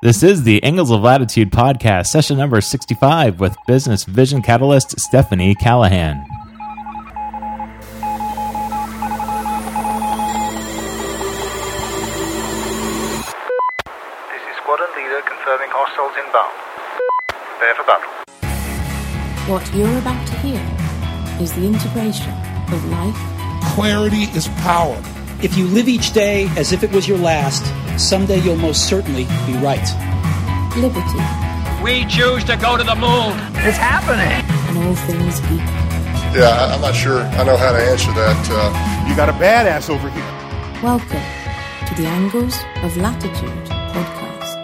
This is the Angles of Latitude podcast, session number 65 with business vision catalyst Stephanie Callahan. This is squadron leader confirming hostiles inbound. Prepare for battle. What you're about to hear is the integration of life. Clarity is power. If you live each day as if it was your last, someday you'll most certainly be right. Liberty. We choose to go to the moon. It's happening. And all things equal. Yeah, I'm not sure I know how to answer that. You got a badass over here. Welcome to the Angles of Latitude podcast.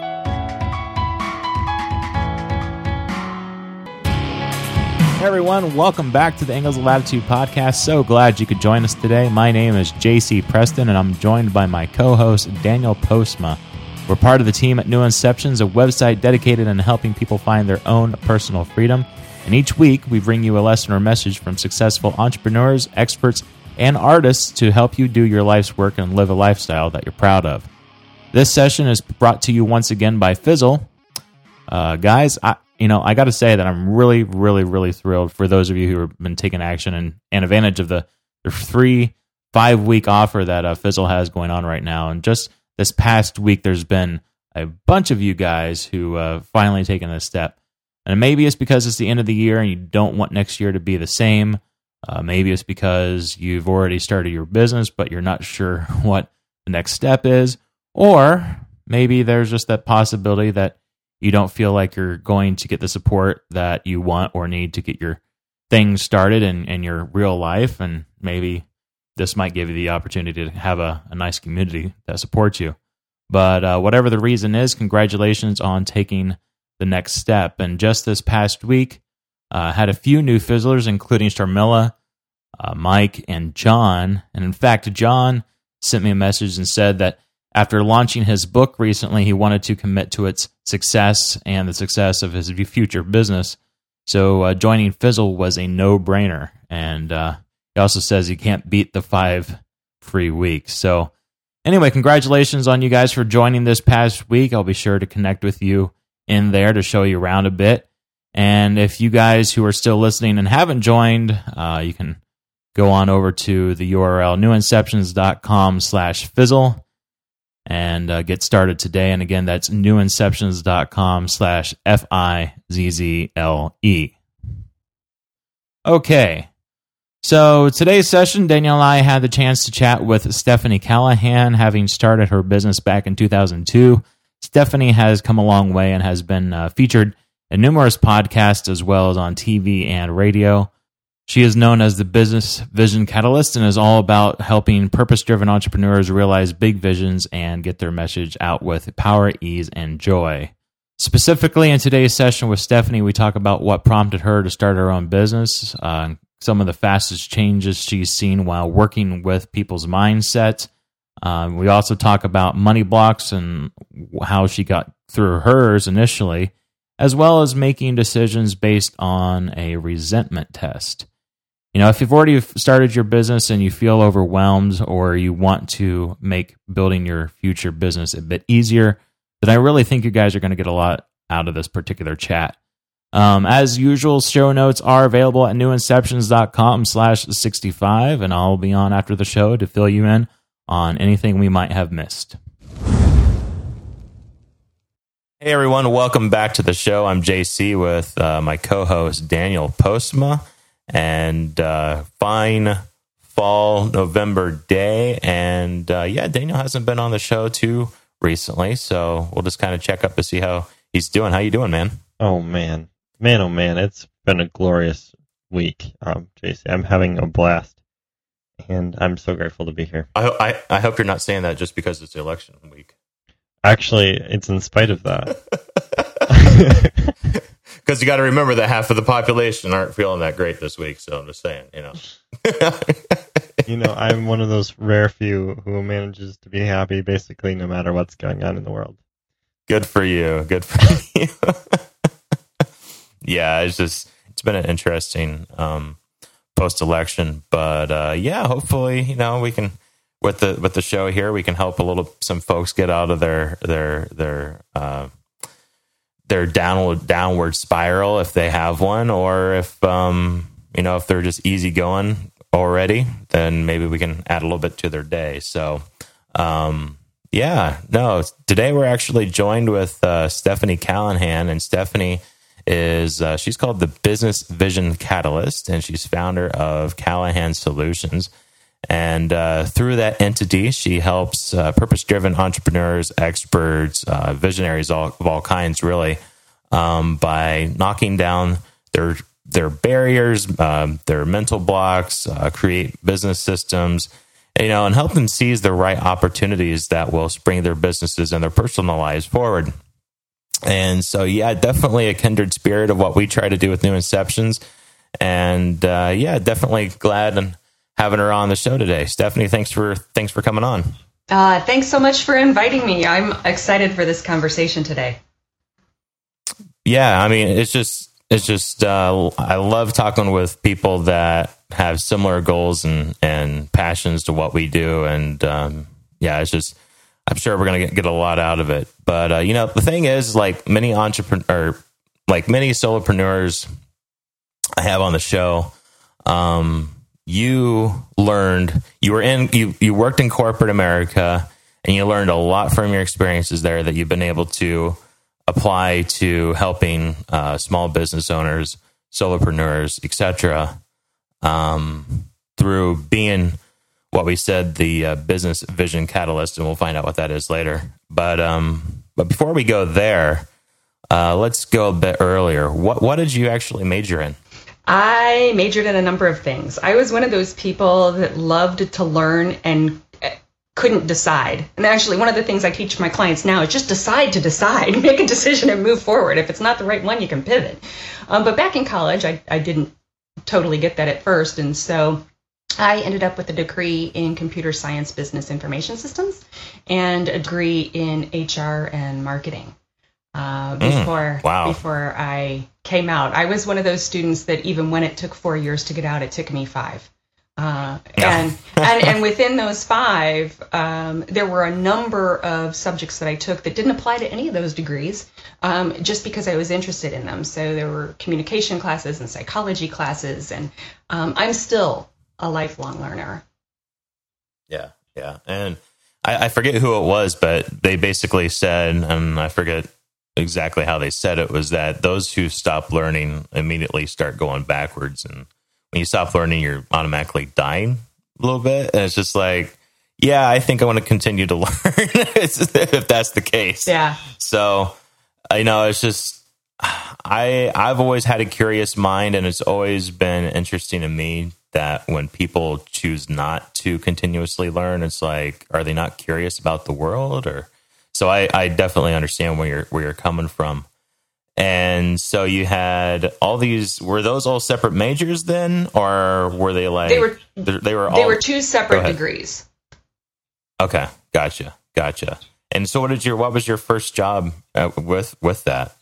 Hey everyone, welcome back to the Angles of Latitude podcast. So glad you could join us today. My name is JC Preston, and I'm joined by my co-host, Daniel Postma. We're part of the team at New Inceptions, a website dedicated in helping people find their own personal freedom. And each week, we bring you a lesson or message from successful entrepreneurs, experts, and artists to help you do your life's work and live a lifestyle that you're proud of. This session is brought to you once again by Fizzle. Guys, I got to say that I'm really thrilled for those of you who have been taking action and advantage of the free 5-week offer that Fizzle has going on right now. And just this past week, there's been a bunch of you guys who finally taken this step. And maybe it's because it's the end of the year and you don't want next year to be the same. Maybe it's because you've already started your business, but you're not sure what the next step is. Or maybe there's just that possibility that you don't feel like you're going to get the support that you want or need to get your things started in your real life. And maybe this might give you the opportunity to have a nice community that supports you. But whatever the reason is, congratulations on taking the next step. And just this past week, had a few new Fizzlers, including Sharmila, Mike, and John. And in fact, John sent me a message and said that after launching his book recently, he wanted to commit to its success and the success of his future business. So joining Fizzle was a no-brainer. And he also says he can't beat the 5 free weeks. So anyway, congratulations on you guys for joining this past week. I'll be sure to connect with you in there to show you around a bit. And if you guys who are still listening and haven't joined, you can go on over to the URL newinceptions.com/fizzle. And get started today. And again, that's newinceptions.com/FIZZLE. Okay. So today's session, Daniel and I had the chance to chat with Stephanie Callahan, having started her business back in 2002. Stephanie has come a long way and has been featured in numerous podcasts as well as on TV and radio. She is known as the Business Vision Catalyst and is all about helping purpose-driven entrepreneurs realize big visions and get their message out with power, ease, and joy. Specifically, in today's session with Stephanie, we talk about what prompted her to start her own business, some of the fastest changes she's seen while working with people's mindsets. We also talk about money blocks and how she got through hers initially, as well as making decisions based on a resentment test. You know, if you've already started your business and you feel overwhelmed or you want to make building your future business a bit easier, then I really think you guys are going to get a lot out of this particular chat. As usual, show notes are available at newinceptions.com/65, and I'll be on after the show to fill you in on anything we might have missed. Hey everyone, welcome back to the show. I'm JC with my co-host Daniel Postma. And fine fall November day. And Daniel hasn't been on the show too recently, so we'll just kind of check up to see how he's doing. How you doing, man? Oh man, it's been a glorious week, JC. I'm having a blast, and I'm so grateful to be here. I hope you're not saying that just because it's election week. Actually, it's in spite of that. Because you got to remember that half of the population aren't feeling that great this week. So I'm just saying, I'm one of those rare few who manages to be happy basically no matter what's going on in the world. Good for you. Yeah, it's been an interesting post-election, but hopefully, we can with the show here, we can help some folks get out of their their downward spiral if they have one, or if if they're just easygoing already, then maybe we can add a little bit to their day. So today we're actually joined with Stephanie Callahan, and Stephanie is she's called the Business Vision Catalyst, and she's founder of Callahan Solutions. And through that entity, she helps purpose-driven entrepreneurs, experts, visionaries of all kinds, really, by knocking down their barriers, their mental blocks, create business systems, and help them seize the right opportunities that will spring their businesses and their personal lives forward. And so, definitely a kindred spirit of what we try to do with New Inceptions. And definitely glad and having her on the show today. Stephanie, thanks for coming on. Thanks so much for inviting me. I'm excited for this conversation today. Yeah, I mean, it's just I love talking with people that have similar goals and passions to what we do. And it's just, I'm sure we're going to get a lot out of it. But, the thing is, like many solopreneurs I have on the show, you worked in corporate America, and you learned a lot from your experiences there that you've been able to apply to helping small business owners, solopreneurs, etc. Through being what we said, the Business Vision Catalyst, and we'll find out what that is later. But before we go there, let's go a bit earlier. What did you actually major in? I majored in a number of things. I was one of those people that loved to learn and couldn't decide. And actually, one of the things I teach my clients now is just decide, make a decision and move forward. If it's not the right one, you can pivot. But back in college, I didn't totally get that at first. And so I ended up with a degree in computer science, business information systems, and a degree in HR and marketing. Before I came out, I was one of those students that even when it took 4 years to get out, it took me 5. And within those 5, there were a number of subjects that I took that didn't apply to any of those degrees, just because I was interested in them. So there were communication classes and psychology classes, and I'm still a lifelong learner. Yeah. And I forget who it was, but they basically said, and I forget exactly how they said it, was that those who stop learning immediately start going backwards, and when you stop learning, you're automatically dying a little bit. And it's just like, I think I want to continue to learn if that's the case. Yeah. So, it's just, I've always had a curious mind, and it's always been interesting to me that when people choose not to continuously learn, it's like, are they not curious about the world? Or so I definitely understand where you're coming from. And so you had all these. Were those all separate majors then, or were they like they were two separate degrees? Okay, gotcha. And so, what was your first job with that?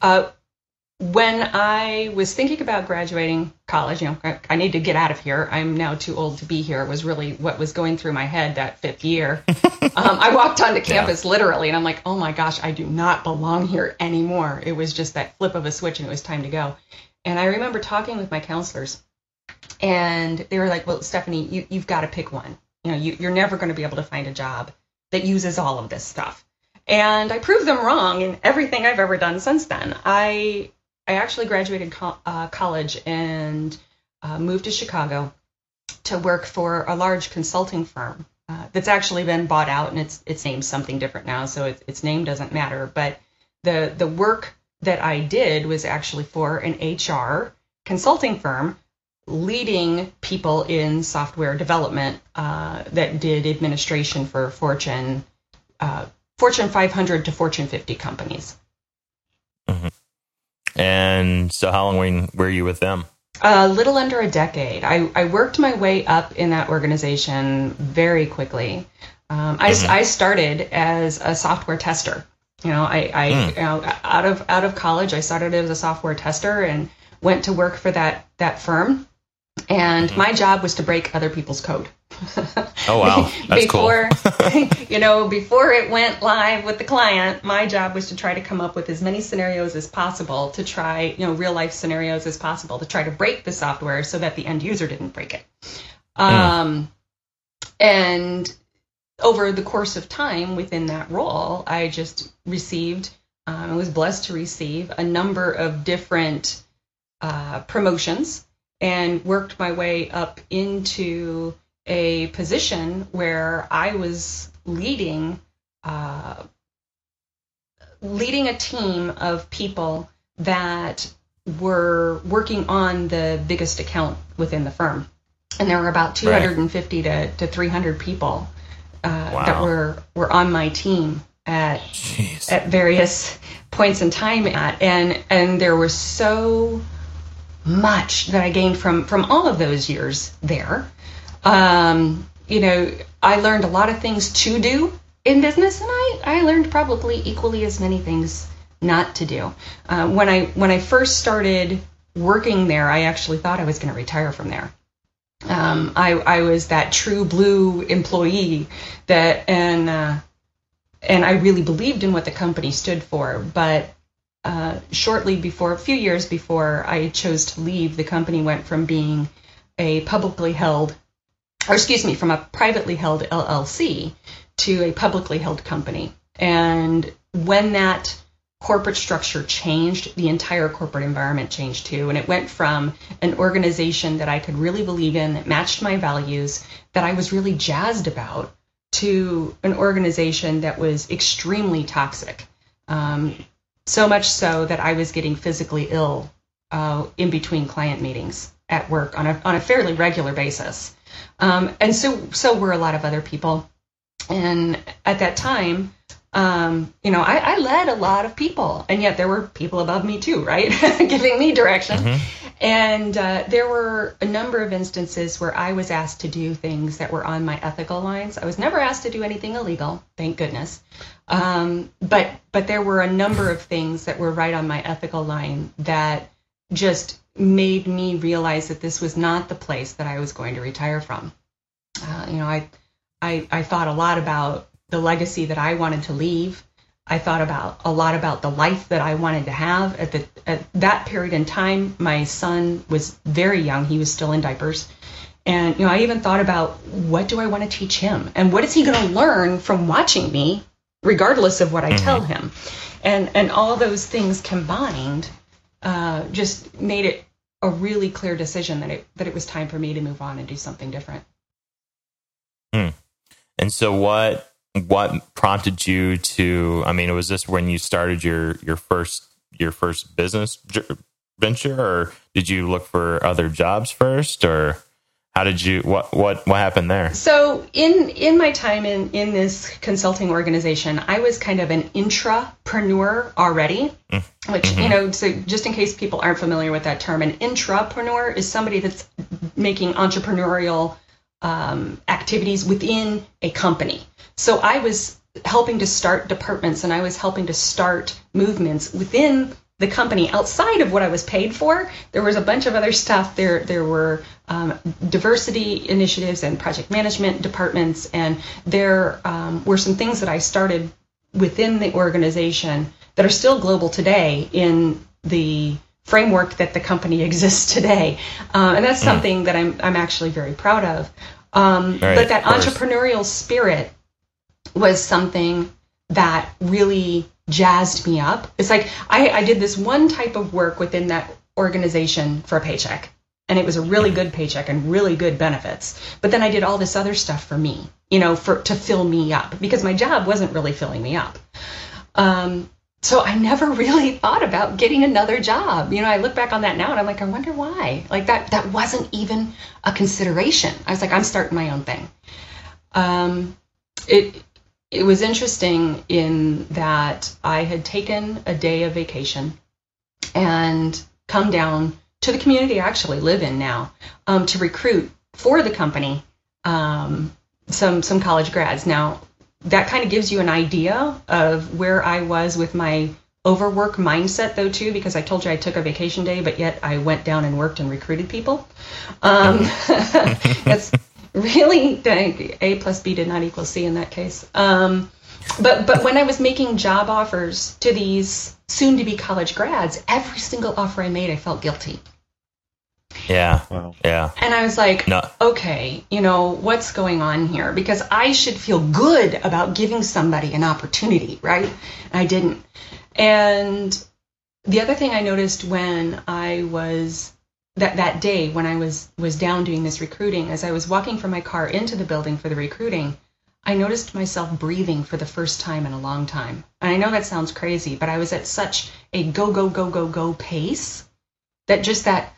When I was thinking about graduating college, I need to get out of here. I'm now too old to be here. Was really what was going through my head that 5th year. I walked onto campus literally, and I'm like, oh my gosh, I do not belong here anymore. It was just that flip of a switch, and it was time to go. And I remember talking with my counselors, and they were like, well, Stephanie, you've got to pick one. You're never going to be able to find a job that uses all of this stuff. And I proved them wrong in everything I've ever done since then. I actually graduated college and moved to Chicago to work for a large consulting firm that's actually been bought out, and it's named something different now, so its name doesn't matter. But the work that I did was actually for an HR consulting firm leading people in software development that did administration for Fortune 500 to Fortune 50 companies. Mm-hmm. And so how long were you with them? A little under a decade. I worked my way up in that organization very quickly. I started as a software tester. Out of college, I started as a software tester and went to work for that firm. And my job was to break other people's code. Oh, wow. That's before, cool. Before it went live with the client, my job was to try to come up with as many scenarios as possible to try, real life scenarios as possible to try to break the software so that the end user didn't break it. And over the course of time within that role, I just received, I was blessed to receive a number of different promotions and worked my way up into a position where I was leading a team of people that were working on the biggest account within the firm. And there were about 250 to 300 people that were on my team at various points in time and there was so much that I gained from all of those years there. I learned a lot of things to do in business, and I learned probably equally as many things not to do. When I first started working there, I actually thought I was going to retire from there. I was that true blue employee and I really believed in what the company stood for, but shortly before, a few years before I chose to leave, the company went from being from a privately held LLC to a publicly held company. And when that corporate structure changed, the entire corporate environment changed too. And it went from an organization that I could really believe in, that matched my values, that I was really jazzed about, to an organization that was extremely toxic. So much so that I was getting physically ill in between client meetings at work on a fairly regular basis. And so were a lot of other people. And at that time, I led a lot of people, and yet there were people above me too, right? Giving me direction. Mm-hmm. And there were a number of instances where I was asked to do things that were on my ethical lines. I was never asked to do anything illegal, thank goodness. But there were a number of things that were right on my ethical line that just made me realize that this was not the place that I was going to retire from. I thought a lot about the legacy that I wanted to leave. I thought a lot about the life that I wanted to have. At that period in time, my son was very young. He was still in diapers. And, I even thought about, what do I want to teach him? And what is he going to learn from watching me, regardless of what I tell him? And all those things combined just made it a really clear decision that it was time for me to move on and do something different. And so what prompted you to, was this when you started your first business venture, or did you look for other jobs first, or how did you, what happened there? So in my time in this consulting organization, I was kind of an intrapreneur already, which, so just in case people aren't familiar with that term, an intrapreneur is somebody that's making entrepreneurial activities within a company. So I was helping to start departments, and I was helping to start movements within the company outside of what I was paid for. There was a bunch of other stuff. There were diversity initiatives and project management departments, and there were some things that I started within the organization that are still global today in the framework that the company exists today. And that's something that I'm actually very proud of. But that entrepreneurial spirit was something that really jazzed me up. It's like I did this one type of work within that organization for a paycheck, and it was a really good paycheck and really good benefits. But then I did all this other stuff for me, to fill me up, because my job wasn't really filling me up. So I never really thought about getting another job. I look back on that now and I'm like, I wonder why. Like that wasn't even a consideration. I was like, I'm starting my own thing. It was interesting in that I had taken a day of vacation and come down to the community I actually live in now to recruit for the company some college grads. Now, that kind of gives you an idea of where I was with my overwork mindset, though, too, because I told you I took a vacation day, but yet I went down and worked and recruited people. It's really, A plus B did not equal C in that case. But when I was making job offers to these soon-to-be college grads, every single offer I made, I felt guilty. Yeah. Wow. Yeah. And I was like, okay, what's going on here? Because I should feel good about giving somebody an opportunity, right? And I didn't. And the other thing I noticed when I was, that day when I was down doing this recruiting, as I was walking from my car into the building for the recruiting, I noticed myself breathing for the first time in a long time. And I know that sounds crazy, but I was at such a go, go, go, go, go pace that just that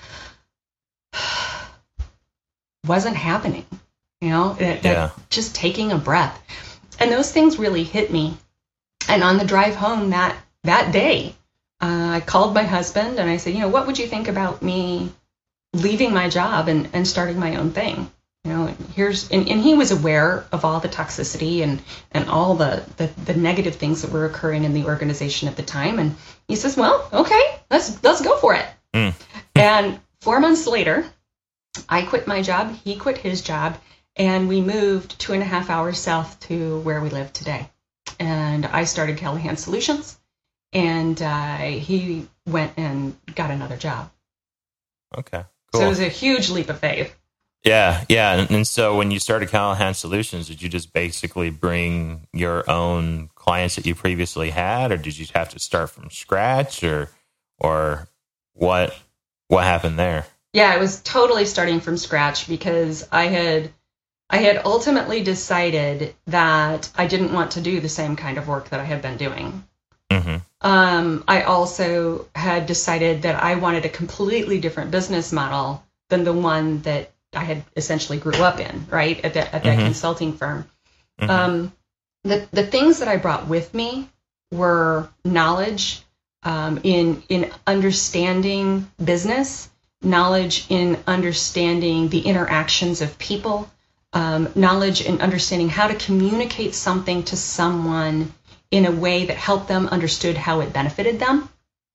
wasn't happening, just taking a breath. And those things really hit me. And on the drive home that day, I called my husband and I said, what would you think about me leaving my job and starting my own thing? And he was aware of all the toxicity and all the negative things that were occurring in the organization at the time. And he says, well, okay, let's go for it. And 4 months later, I quit my job, he quit his job, and we moved 2.5 hours south to where we live today. And I started Callahan Solutions, and he went and got another job. Okay, cool. So it was a huge leap of faith. Yeah. And so when you started Callahan Solutions, did you just basically bring your own clients that you previously had, or did you have to start from scratch, or what happened there? Yeah, I was totally starting from scratch because I had ultimately decided that I didn't want to do the same kind of work that I had been doing. Mm-hmm. I also had decided that I wanted a completely different business model than the one that I had essentially grew up in, right, at that consulting firm. Mm-hmm. The things that I brought with me were knowledge in understanding business, knowledge in understanding the interactions of people, knowledge in understanding how to communicate something to someone in a way that helped them understood how it benefited them,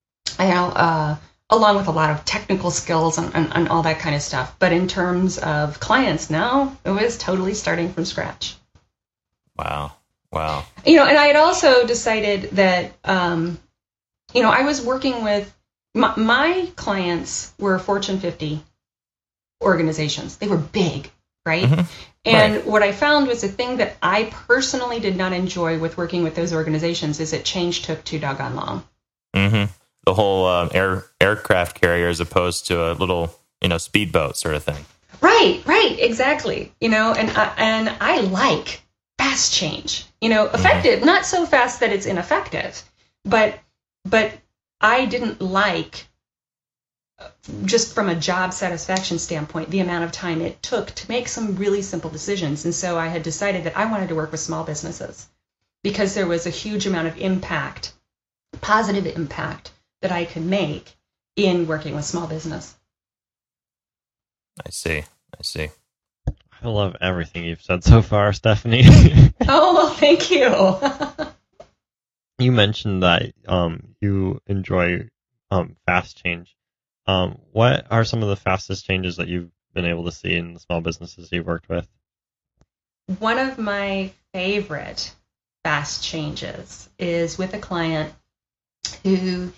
along with a lot of technical skills and all that kind of stuff. But in terms of clients, no, it was totally starting from scratch. Wow. And I had also decided that, I was working with, my clients were Fortune 50 organizations. They were big, right? Mm-hmm. And what I found was the thing that I personally did not enjoy with working with those organizations is that change took too doggone long. Mm-hmm. The whole aircraft carrier as opposed to a little, speedboat sort of thing. Right, exactly. And I like fast change. Effective, not so fast that it's ineffective, but I didn't like, just from a job satisfaction standpoint, the amount of time it took to make some really simple decisions. And so I had decided that I wanted to work with small businesses because there was a huge amount of impact, positive impact, that I could make in working with small business. I see. I love everything you've said so far, Stephanie. Oh, well, thank you. You mentioned that you enjoy fast change. What are some of the fastest changes that you've been able to see in the small businesses you've worked with? One of my favorite fast changes is with a client who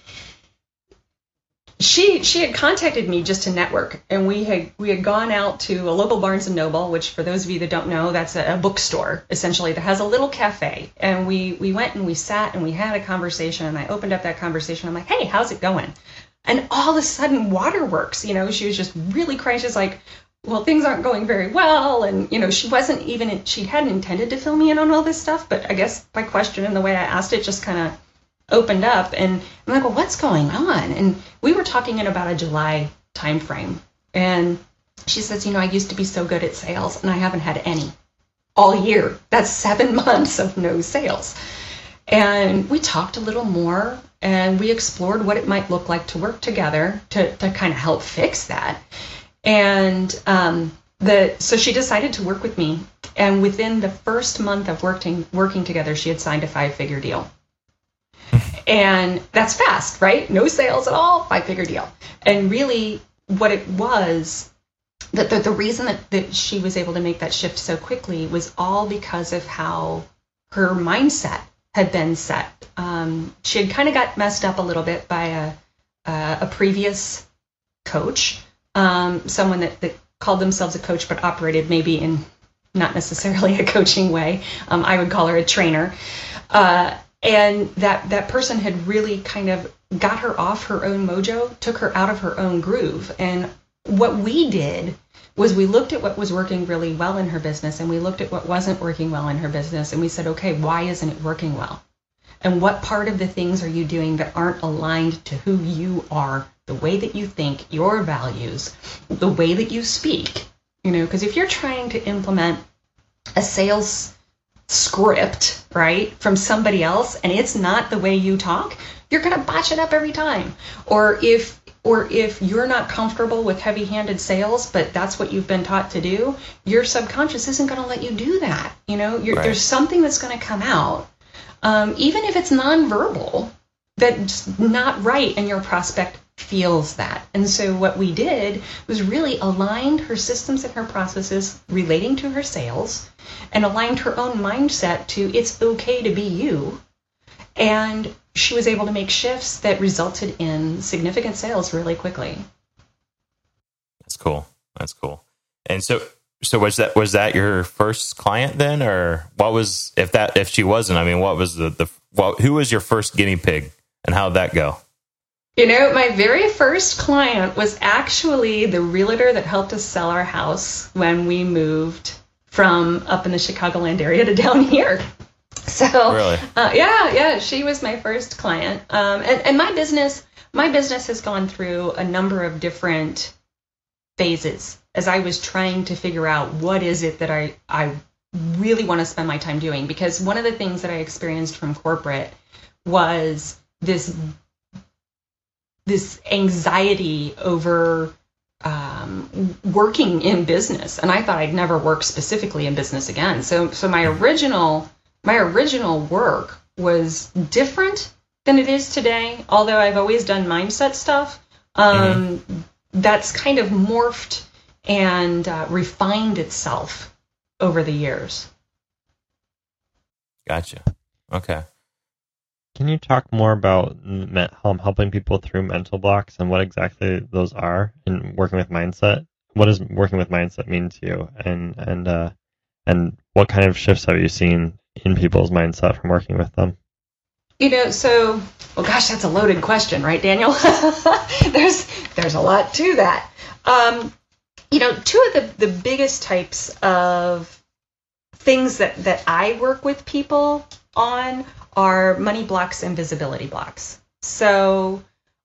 she had contacted me just to network, and we had gone out to a local Barnes and Noble, which for those of you that don't know, that's a bookstore essentially that has a little cafe. And we went and we sat and we had a conversation, and I opened up that conversation. I'm like, hey, how's it going? And all of a sudden, waterworks. She was just really crying. She's like, well, things aren't going very well, and she hadn't intended to fill me in on all this stuff, but I guess my question and the way I asked it just kind of opened up, and I'm like, well, what's going on? And we were talking in about a July time frame, and she says, I used to be so good at sales, and I haven't had any all year. That's 7 months of no sales. And we talked a little more, and we explored what it might look like to work together to kind of help fix that. And so she decided to work with me, and within the first month of working together, she had signed a 5-figure deal. And that's fast, right? No sales at all, 5-figure deal. And really what it was, that the reason that she was able to make that shift so quickly was all because of how her mindset had been set. She had kind of got messed up a little bit by a previous coach, someone that called themselves a coach but operated maybe in not necessarily a coaching way. I would call her a trainer. And that person had really kind of got her off her own mojo, took her out of her own groove. And what we did was we looked at what was working really well in her business, and we looked at what wasn't working well in her business, and we said, okay, why isn't it working well? And what part of the things are you doing that aren't aligned to who you are, the way that you think, your values, the way that you speak? Because if you're trying to implement a sales script, right, from somebody else, and it's not the way you talk, you're going to botch it up every time. Or if you're not comfortable with heavy-handed sales, but that's what you've been taught to do, your subconscious isn't going to let you do that. There's something that's going to come out, even if it's nonverbal, that's not right, and your prospect feels that. And so what we did was really aligned her systems and her processes relating to her sales, and aligned her own mindset to it's okay to be you. And she was able to make shifts that resulted in significant sales really quickly. That's cool. And so was that your first client then, or what was, if she wasn't, I mean, what was who was your first guinea pig, and how'd that go? My very first client was actually the realtor that helped us sell our house when we moved from up in the Chicagoland area to down here. So, really? Yeah, she was my first client. And my business has gone through a number of different phases as I was trying to figure out what is it that I really want to spend my time doing. Because one of the things that I experienced from corporate was this anxiety over working in business, and I thought I'd never work specifically in business again. So my original work was different than it is today. Although I've always done mindset stuff, that's kind of morphed and refined itself over the years. Gotcha. Okay. Can you talk more about helping people through mental blocks and what exactly those are in working with mindset? What does working with mindset mean to you, and what kind of shifts have you seen in people's mindset from working with them? That's a loaded question, right, Daniel? There's a lot to that. Two of the biggest types of things that I work with people on are money blocks and visibility blocks. So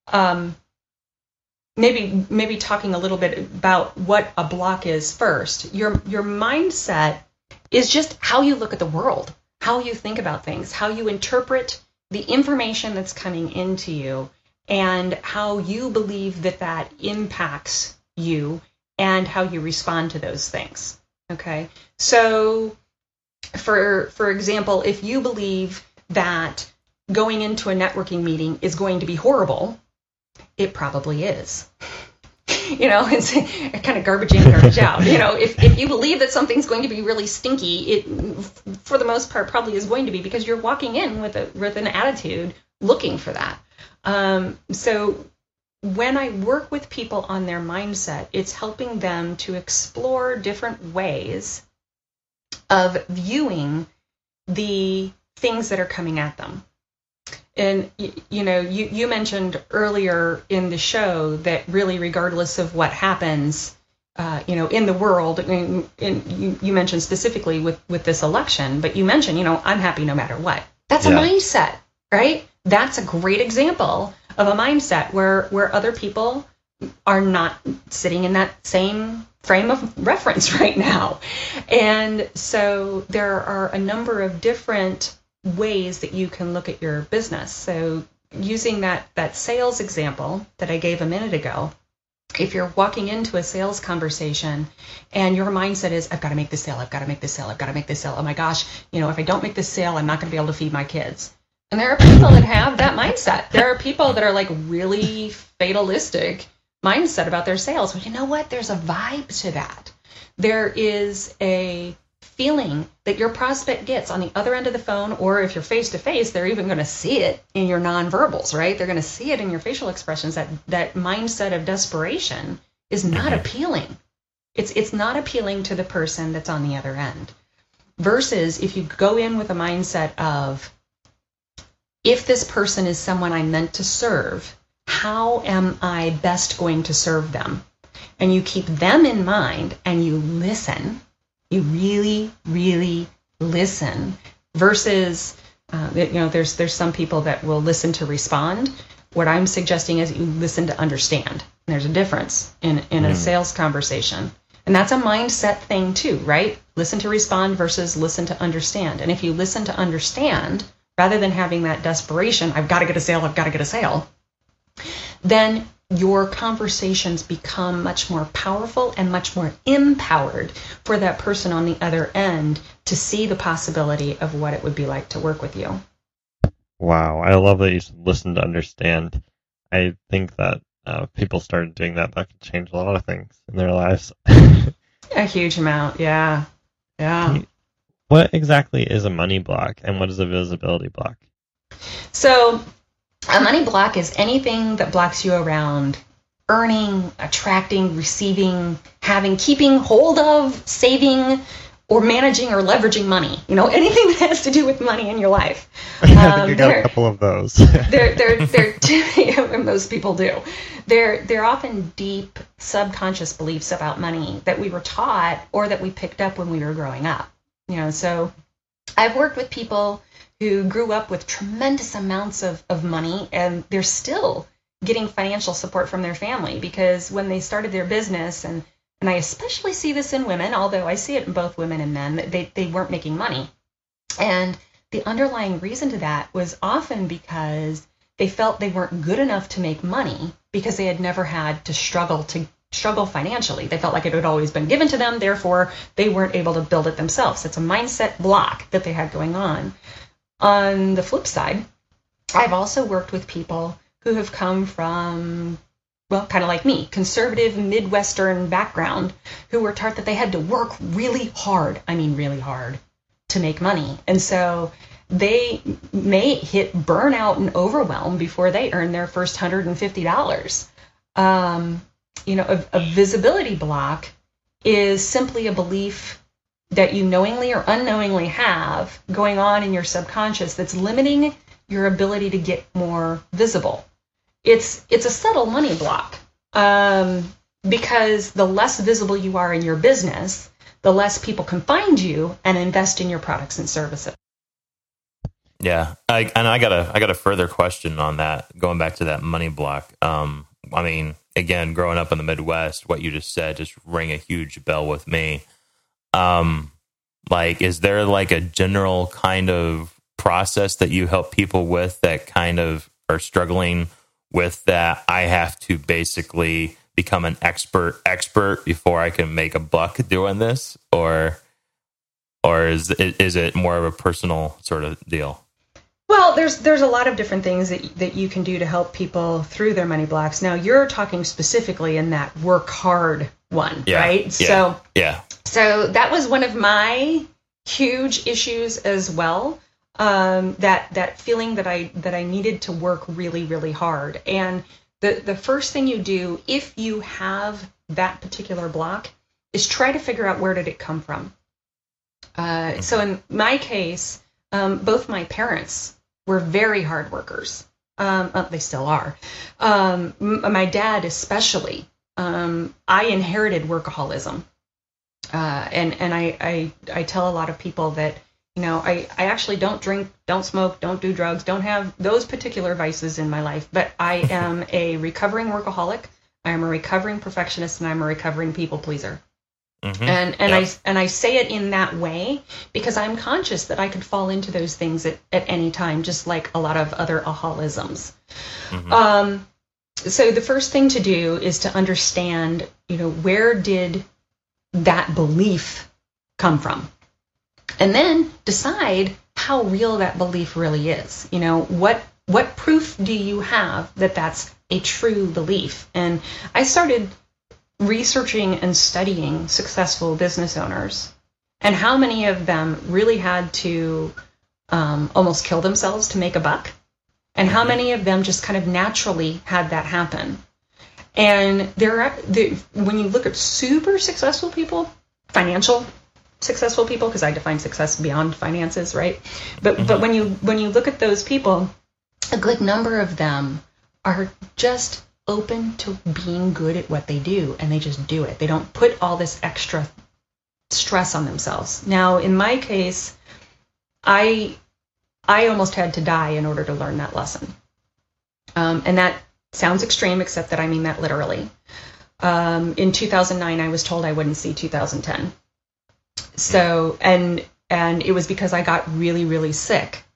maybe talking a little bit about what a block is first. Your mindset is just how you look at the world, how you think about things, how you interpret the information that's coming into you, and how you believe that impacts you and how you respond to those things. Okay? So for example, if you believe that going into a networking meeting is going to be horrible, it probably is. It's kind of garbage in, garbage out. If you believe that something's going to be really stinky, it, for the most part, probably is going to be, because you're walking in with an attitude looking for that. So when I work with people on their mindset, it's helping them to explore different ways of viewing the things that are coming at them. And, you mentioned earlier in the show that really, regardless of what happens, in the world, and you mentioned specifically with this election, but you mentioned, I'm happy no matter what. That's a mindset, right? That's a great example of a mindset where other people are not sitting in that same frame of reference right now. And so there are a number of different ways that you can look at your business. So using that sales example that I gave a minute ago, if you're walking into a sales conversation and your mindset is, I've got to make this sale, I've got to make this sale, I've got to make this sale. Oh my gosh, if I don't make this sale, I'm not going to be able to feed my kids. And there are people that have that mindset. There are people that are like really fatalistic mindset about their sales. But you know what? There's a vibe to that. There is a feeling that your prospect gets on the other end of the phone, or if you're face to face, they're even going to see it in your nonverbals, right? They're going to see it in your facial expressions. That mindset of desperation is not appealing. It's not appealing to the person that's on the other end. Versus if you go in with a mindset of, if this person is someone I'm meant to serve, how am I best going to serve them? And you keep them in mind and you listen. You really, really listen. Versus, there's some people that will listen to respond. What I'm suggesting is you listen to understand. And there's a difference in a sales conversation. And that's a mindset thing too, right? Listen to respond versus listen to understand. And if you listen to understand, rather than having that desperation, I've got to get a sale, then your conversations become much more powerful and much more empowered for that person on the other end to see the possibility of what it would be like to work with you. Wow, I love that you listen to understand. I think that people started doing that could change a lot of things in their lives. A huge amount, yeah. What exactly is a money block, and what is a visibility block? So a money block is anything that blocks you around earning, attracting, receiving, having, keeping hold of, saving, or managing or leveraging money. Anything that has to do with money in your life. I think you got a couple of those. Most people do. They're often deep subconscious beliefs about money that we were taught or that we picked up when we were growing up. So I've worked with people who grew up with tremendous amounts of money, and they're still getting financial support from their family, because when they started their business, and I especially see this in women, although I see it in both women and men, they weren't making money. And the underlying reason to that was often because they felt they weren't good enough to make money because they had never had to struggle financially. They felt like it had always been given to them, therefore they weren't able to build it themselves. It's a mindset block that they had going on. On the flip side, I've also worked with people who have come from, well, kind of like me, conservative Midwestern background, who were taught that they had to work really hard, to make money. And so they may hit burnout and overwhelm before they earn their first $150. A visibility block is simply a belief that you knowingly or unknowingly have going on in your subconscious that's limiting your ability to get more visible. It's a subtle money block, because the less visible you are in your business, the less people can find you and invest in your products and services. Yeah, I got a further question on that. Going back to that money block. Again, growing up in the Midwest, what you just said just rang a huge bell with me. Is there like a general kind of process that you help people with that kind of are struggling with that? I have to basically become an expert before I can make a buck doing this, or is it more of a personal sort of deal? Well, there's a lot of different things that you can do to help people through their money blocks. Now, you're talking specifically in that work hard one, right? So that was one of my huge issues as well. That feeling that I needed to work really, really hard. And the first thing you do if you have that particular block is try to figure out where did it come from. So in my case, both my parents were very hard workers. They still are. My dad especially. I inherited workaholism. And I tell a lot of people that, I actually don't drink, don't smoke, don't do drugs, don't have those particular vices in my life, but I am a recovering workaholic. I am a recovering perfectionist, and I'm a recovering people pleaser. Mm-hmm. And I say it in that way because I'm conscious that I could fall into those things at any time, just like a lot of other aholisms. Mm-hmm. So the first thing to do is to understand, where did that belief come from? And then decide, how real that belief really is. You know, what proof do you have that that's a true belief? And I started researching and studying successful business owners and how many of them really had to almost kill themselves to make a buck, and how many of them just kind of naturally had that happen. And when you look at super successful people, financial successful people, because I define success beyond finances, right? But when you look at those people, a good number of them are just open to being good at what they do, and they just do it. They don't put all this extra stress on themselves. Now, in my case, I almost had to die in order to learn that lesson. And that sounds extreme, except that I mean that literally. In 2009, I was told I wouldn't see 2010. So, and it was because I got really, really sick.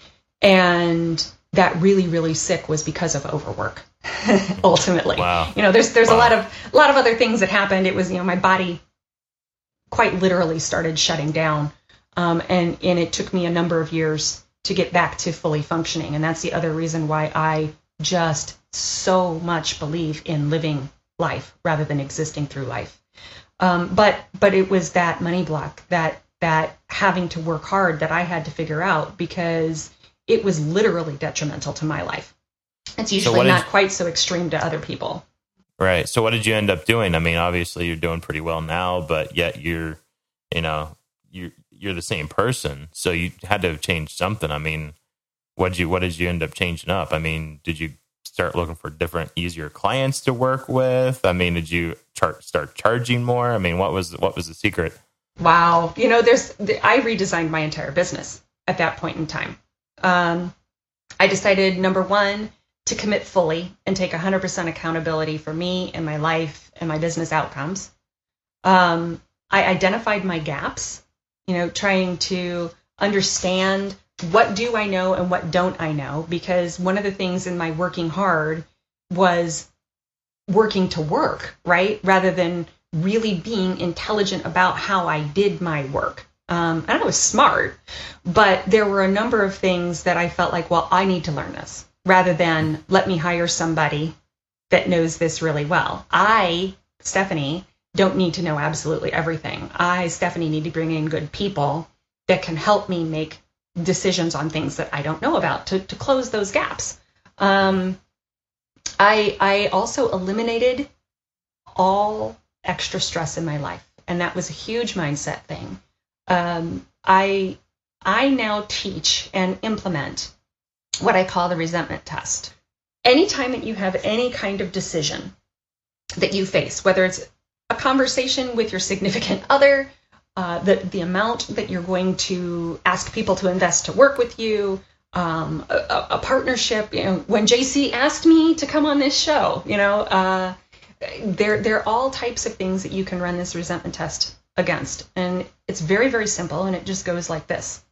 And that really, really sick was because of overwork, ultimately. Wow. You know, there's a lot of other things that happened. It was, you know, my body quite literally started shutting down. And it took me a number of years to get back to fully functioning. And that's the other reason why I just so much believe in living life rather than existing through life. But it was that money block, that having to work hard that I had to figure out, because it was literally detrimental to my life. It's usually not quite so extreme to other people. Right. So what did you end up doing? I mean, obviously you're doing pretty well now, but yet you're the same person. So you had to have changed something. I mean, what did you end up changing up? I mean, did you start looking for different, easier clients to work with? I mean, did you start charging more? I mean, what was the secret? Wow. You know, I redesigned my entire business at that point in time. I decided, number one, to commit fully and take 100% accountability for me and my life and my business outcomes. I identified my gaps, you know, trying to understand what do I know and what don't I know, because one of the things in my working hard was working to work, right? Rather than really being intelligent about how I did my work. And I was smart, but there were a number of things that I felt like, well, I need to learn this, rather than let me hire somebody that knows this really well. I, Stephanie, don't need to know absolutely everything. I, Stephanie, need to bring in good people that can help me make decisions on things that I don't know about to close those gaps. I also eliminated all extra stress in my life, and that was a huge mindset thing. I now teach and implement what I call the resentment test. Anytime that you have any kind of decision that you face, whether it's a conversation with your significant other, the amount that you're going to ask people to invest to work with you, a partnership. You know, when JC asked me to come on this show, you know, there are all types of things that you can run this resentment test against, and it's very, very simple, and it just goes like this.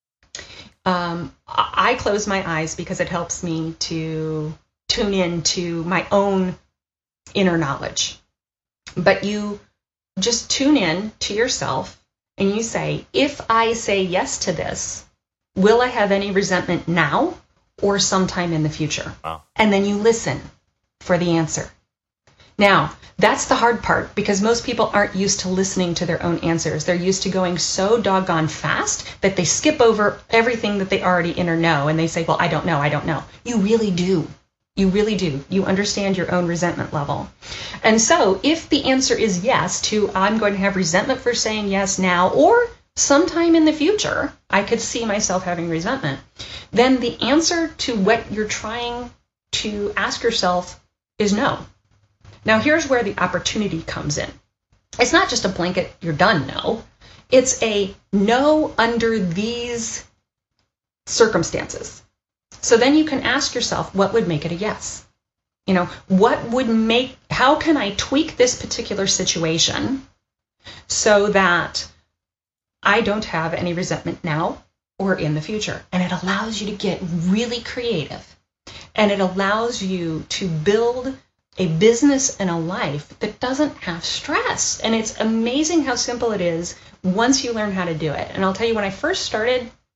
I close my eyes because it helps me to tune in to my own inner knowledge. But you just tune in to yourself and you say, if I say yes to this, will I have any resentment now or sometime in the future? Wow. And then you listen for the answer. Now, that's the hard part, because most people aren't used to listening to their own answers. They're used to going so doggone fast that they skip over everything that they already know, and they say, well, I don't know. You really do. You really do. You understand your own resentment level. And so if the answer is yes to, I'm going to have resentment for saying yes now, or sometime in the future, I could see myself having resentment, then the answer to what you're trying to ask yourself is no. Now, here's where the opportunity comes in. It's not just a blanket, you're done, no. It's a no under these circumstances. So then you can ask yourself, what would make it a yes? You know, how can I tweak this particular situation so that I don't have any resentment now or in the future? And it allows you to get really creative. And it allows you to build a business and a life that doesn't have stress. And it's amazing how simple it is once you learn how to do it. And I'll tell you, when I first started,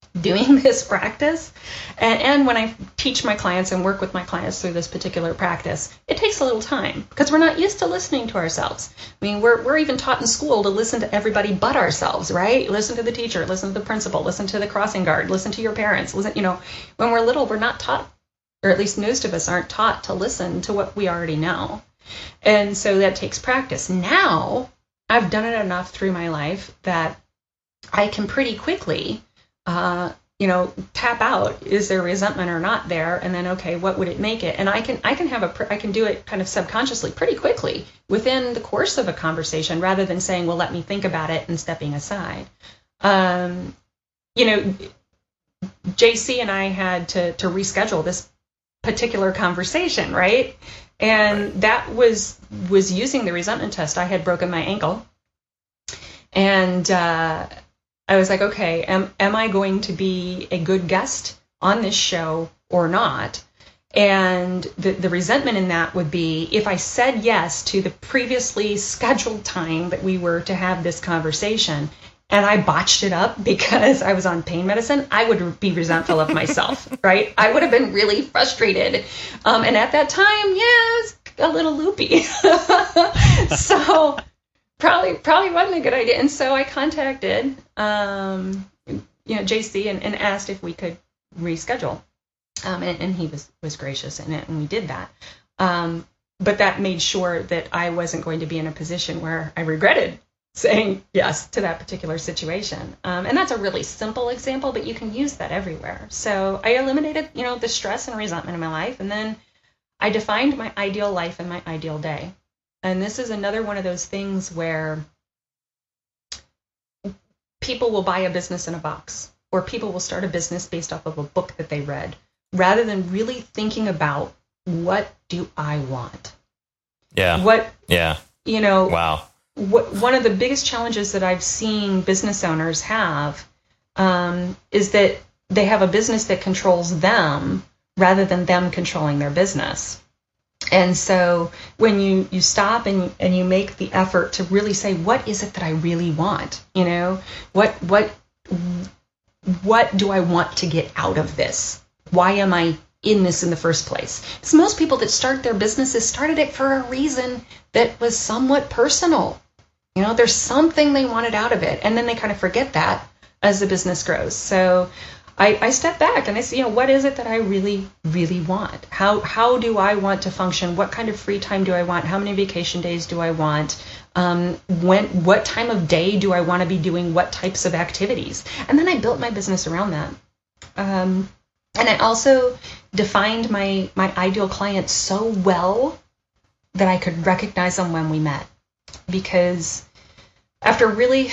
doing this practice. And when I teach my clients and work with my clients through this particular practice, it takes a little time because we're not used to listening to ourselves. I mean, we're even taught in school to listen to everybody but ourselves, right? Listen to the teacher, listen to the principal, listen to the crossing guard, listen to your parents. Listen, when we're little, we're not taught, or at least most of us aren't taught to listen to what we already know. And so that takes practice. Now, I've done it enough through my life that I can pretty quickly tap out, is there resentment or not there? And then, okay, what would it make it? And I can do it kind of subconsciously pretty quickly within the course of a conversation rather than saying, well, let me think about it and stepping aside. JC and I had to reschedule this particular conversation, right? And that was using the resentment test. I had broken my ankle. And I was like, okay, am I going to be a good guest on this show or not? And the resentment in that would be if I said yes to the previously scheduled time that we were to have this conversation and I botched it up because I was on pain medicine, I would be resentful of myself, right? I would have been really frustrated. And at that time, I was a little loopy. So probably wasn't a good idea. And so I contacted, JC and asked if we could reschedule. And he was gracious in it, and we did that. But that made sure that I wasn't going to be in a position where I regretted saying yes to that particular situation. And that's a really simple example, but you can use that everywhere. So I eliminated, the stress and resentment in my life, and then I defined my ideal life and my ideal day. And this is another one of those things where people will buy a business in a box, or people will start a business based off of a book that they read, rather than really thinking about, what do I want? Yeah. Wow. One of the biggest challenges that I've seen business owners have is that they have a business that controls them rather than them controlling their business. And so when you stop and you make the effort to really say, what is it that I really want? What do I want to get out of this? Why am I in this in the first place? Because most people that start their businesses started it for a reason that was somewhat personal. There's something they wanted out of it. And then they kind of forget that as the business grows. So I step back and I say, what is it that I really, really want? How do I want to function? What kind of free time do I want? How many vacation days do I want? What time of day do I want to be doing what types of activities? And then I built my business around that. And I also defined my ideal client so well that I could recognize them when we met. Because after really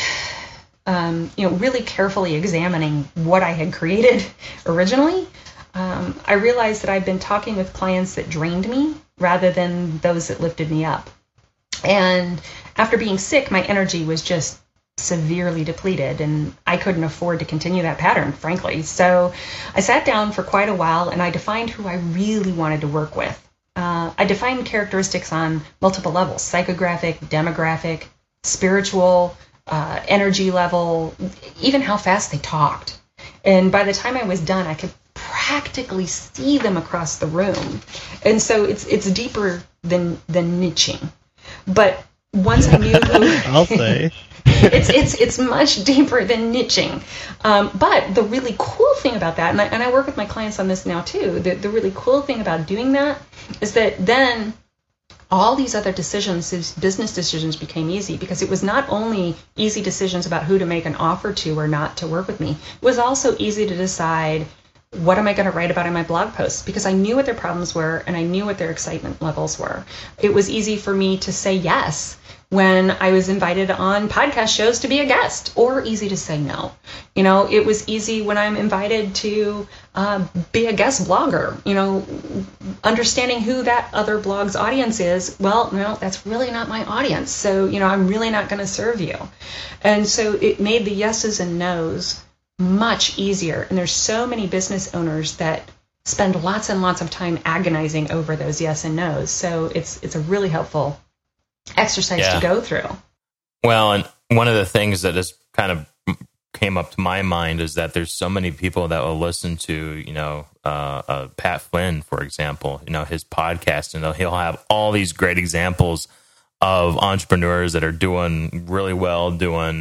carefully examining what I had created originally, I realized that I'd been talking with clients that drained me rather than those that lifted me up. And after being sick, my energy was just severely depleted, and I couldn't afford to continue that pattern, frankly. So I sat down for quite a while, and I defined who I really wanted to work with. I defined characteristics on multiple levels: psychographic, demographic, spiritual, energy level, even how fast they talked. And by the time I was done, I could practically see them across the room. And so it's deeper than niching. But once I knew who I'll say it's much deeper than niching. But the really cool thing about that, and I work with my clients on this now too, the really cool thing about doing that is that then all these other decisions, these business decisions, became easy, because it was not only easy decisions about who to make an offer to or not to work with me. It was also easy to decide, what am I going to write about in my blog posts? Because I knew what their problems were and I knew what their excitement levels were. It was easy for me to say yes when I was invited on podcast shows to be a guest, or easy to say no. It was easy when I'm invited to be a guest blogger. Understanding who that other blog's audience is, well, no, that's really not my audience. So, I'm really not going to serve you. And so it made the yeses and nos much easier. And there's so many business owners that spend lots and lots of time agonizing over those yes and nos. So it's a really helpful exercise to go through. Well, and one of the things that has kind of came up to my mind is that there's so many people that will listen to, Pat Flynn, for example, his podcast, and he'll have all these great examples of entrepreneurs that are doing really well, doing,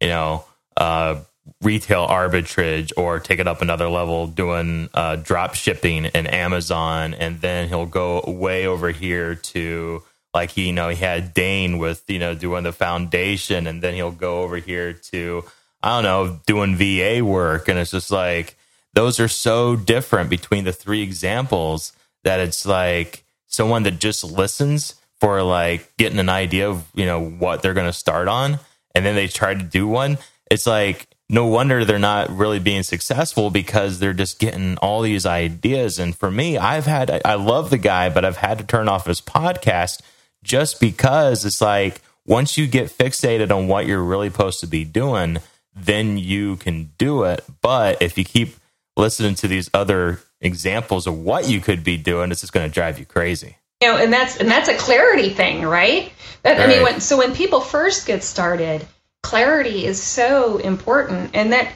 retail arbitrage, or take it up another level, doing drop shipping and Amazon. And then he'll go way over here to, like, he had Dane with, doing the foundation, and then he'll go over here to, I don't know, doing VA work. And it's just like, those are so different between the three examples that it's like someone that just listens for like getting an idea of, what they're going to start on, and then they try to do one. It's like, no wonder they're not really being successful, because they're just getting all these ideas. And for me, I love the guy, but I've had to turn off his podcast just because it's like, once you get fixated on what you're really supposed to be doing, then you can do it. But if you keep listening to these other examples of what you could be doing, it's just going to drive you crazy. And that's a clarity thing, right? Right. I mean, when people first get started, clarity is so important. And that,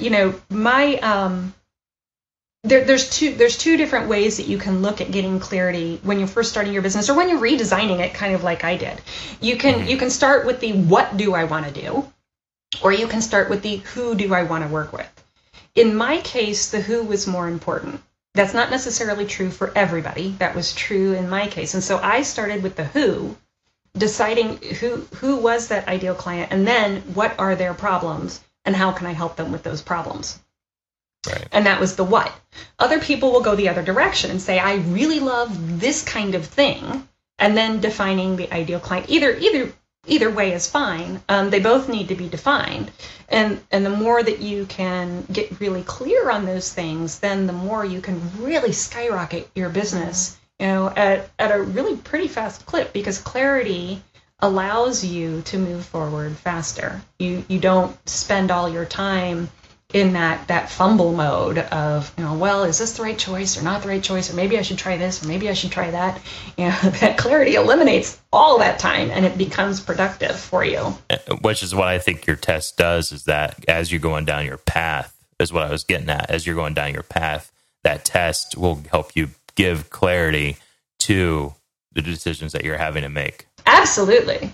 there's two different ways that you can look at getting clarity when you're first starting your business, or when you're redesigning it, kind of like I did. You can start with the what do I want to do, or you can start with the who do I want to work with. In my case, the who was more important. That's not necessarily true for everybody. That was true in my case. And so I started with the who, deciding who was that ideal client, and then what are their problems and how can I help them with those problems. Right. And that was the what. Other people will go the other direction and say, I really love this kind of thing, and then defining the ideal client. Either way is fine. They both need to be defined. And the more that you can get really clear on those things, then the more you can really skyrocket your business, at a really pretty fast clip, because clarity allows you to move forward faster. You don't spend all your time in that fumble mode of, well, is this the right choice or not the right choice, or maybe I should try this, or maybe I should try that. That clarity eliminates all that time, and it becomes productive for you. Which is what I think your test does, is that as you're going down your path, is what I was getting at. As you're going down your path, that test will help you give clarity to the decisions that you're having to make. Absolutely.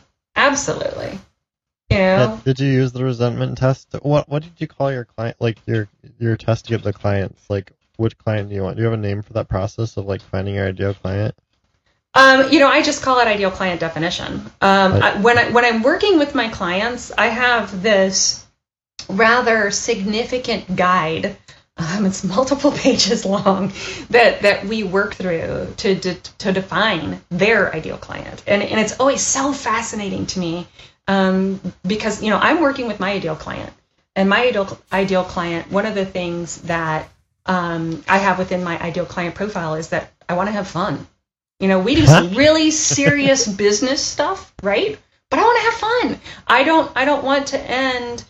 Did you use the resentment test? What did you call your client? Like your test to get the clients? Like, which client do you want? Do you have a name for that process of like finding your ideal client? I just call it ideal client definition. When I'm working with my clients, I have this rather significant guide. It's multiple pages long that we work through to define their ideal client, and it's always so fascinating to me. Because, I'm working with my ideal client, and my ideal client, one of the things that I have within my ideal client profile is that I want to have fun. We do some really serious business stuff, right? But I want to have fun. I don't want to end,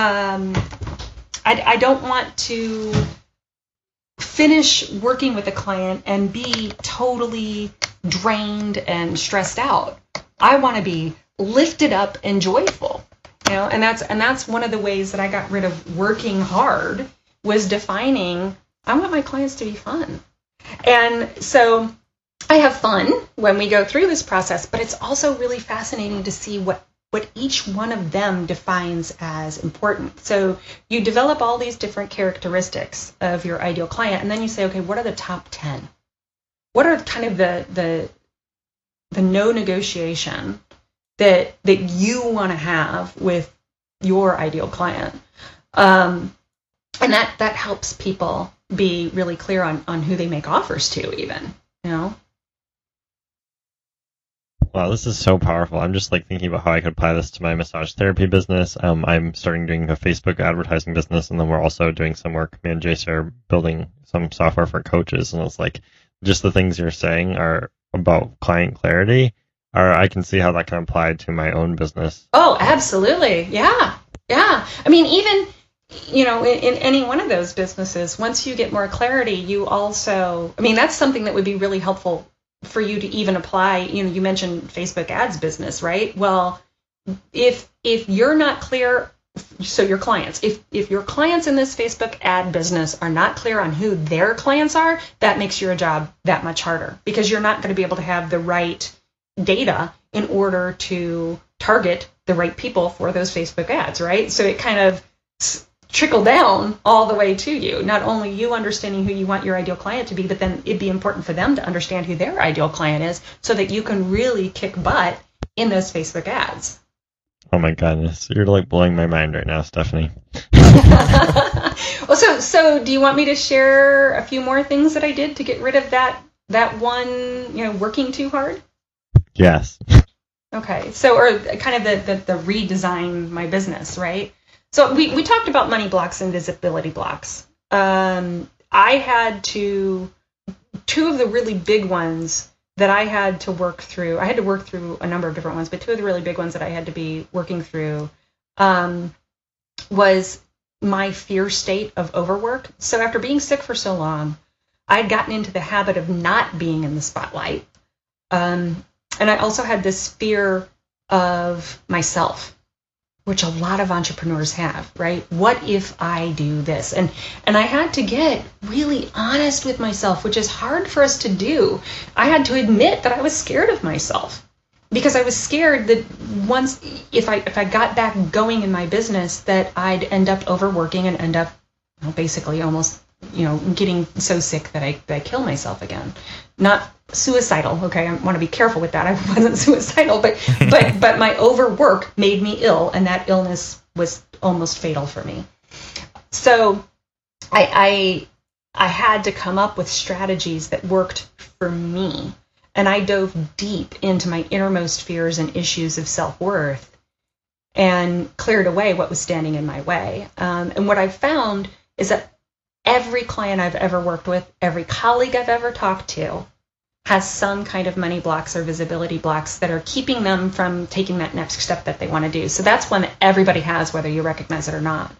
I don't want to finish working with a client and be totally drained and stressed out. I want to be lifted up and joyful, and that's one of the ways that I got rid of working hard, was defining, I want my clients to be fun. And so I have fun when we go through this process, but it's also really fascinating to see what each one of them defines as important. So you develop all these different characteristics of your ideal client, and then you say, okay, what are the top 10? What are kind of the no negotiation that you want to have with your ideal client, and that helps people be really clear on who they make offers to, even. Wow, this is so powerful. I'm just thinking about how I could apply this to my massage therapy business. I'm starting doing a Facebook advertising business, and then we're also doing some work. Me and Jace are building some software for coaches, and it's like just the things you're saying are about client clarity. Or I can see how that can apply to my own business. Oh, absolutely. Yeah. I mean, even, in any one of those businesses, once you get more clarity, you also, that's something that would be really helpful for you to even apply. You mentioned Facebook ads business, right? Well, if you're not clear so your clients, if your clients in this Facebook ad business are not clear on who their clients are, that makes your job that much harder, because you're not going to be able to have the right data in order to target the right people for those Facebook ads, right? So it kind of trickle down all the way to you. Not only you understanding who you want your ideal client to be, but then it'd be important for them to understand who their ideal client is so that you can really kick butt in those Facebook ads. Oh my goodness, you're like blowing my mind right now, Stephanie. Well, so do you want me to share a few more things that I did to get rid of that one, working too hard? Yes. Okay, so or kind of the redesign my business, right? So we talked about money blocks and visibility blocks. I had two of the really big ones that I had to work through. I had to work through a number of different ones, but two of the really big ones that I had to be working through was my fear state of overwork. So after being sick for so long, I'd gotten into the habit of not being in the spotlight. And I also had this fear of myself, which a lot of entrepreneurs have, right? What if I do this? And I had to get really honest with myself, which is hard for us to do. I had to admit that I was scared of myself, because I was scared that once, if I got back going in my business, that I'd end up overworking and end up basically almost, getting so sick that I kill myself again. Not suicidal, okay? I want to be careful with that. I wasn't suicidal, but my overwork made me ill, and that illness was almost fatal for me. So I had to come up with strategies that worked for me, and I dove deep into my innermost fears and issues of self-worth and cleared away what was standing in my way. And what I found is that every client I've ever worked with, every colleague I've ever talked to, has some kind of money blocks or visibility blocks that are keeping them from taking that next step that they want to do. So that's one that everybody has, whether you recognize it or not.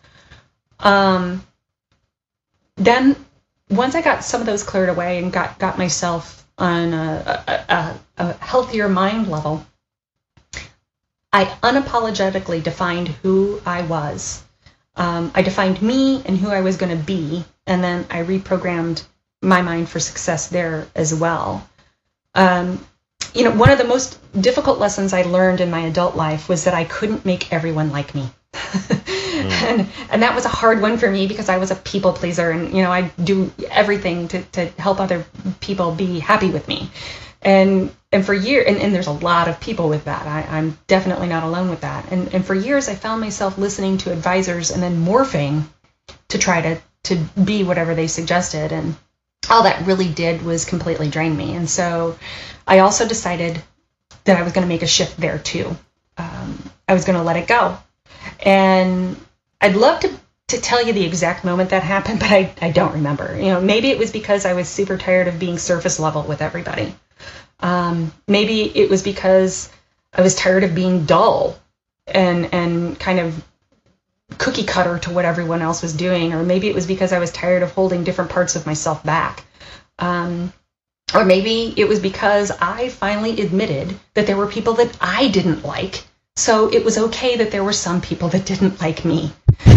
Then once I got some of those cleared away and got myself on a healthier mind level, I unapologetically defined who I was. I defined me and who I was going to be, and then I reprogrammed my mind for success there as well. One of the most difficult lessons I learned in my adult life was that I couldn't make everyone like me. And that was a hard one for me, because I was a people pleaser, and I do everything to help other people be happy with me. And for years, and there's a lot of people with that. I'm definitely not alone with that. And for years, I found myself listening to advisors and then morphing to try to be whatever they suggested. And all that really did was completely drain me. And so I also decided that I was going to make a shift there too. I was going to let it go. And I'd love to tell you the exact moment that happened, but I don't remember. Maybe it was because I was super tired of being surface level with everybody. Maybe it was because I was tired of being dull and kind of cookie cutter to what everyone else was doing, or maybe it was because I was tired of holding different parts of myself back. Or maybe it was because I finally admitted that there were people that I didn't like, so it was okay that there were some people that didn't like me.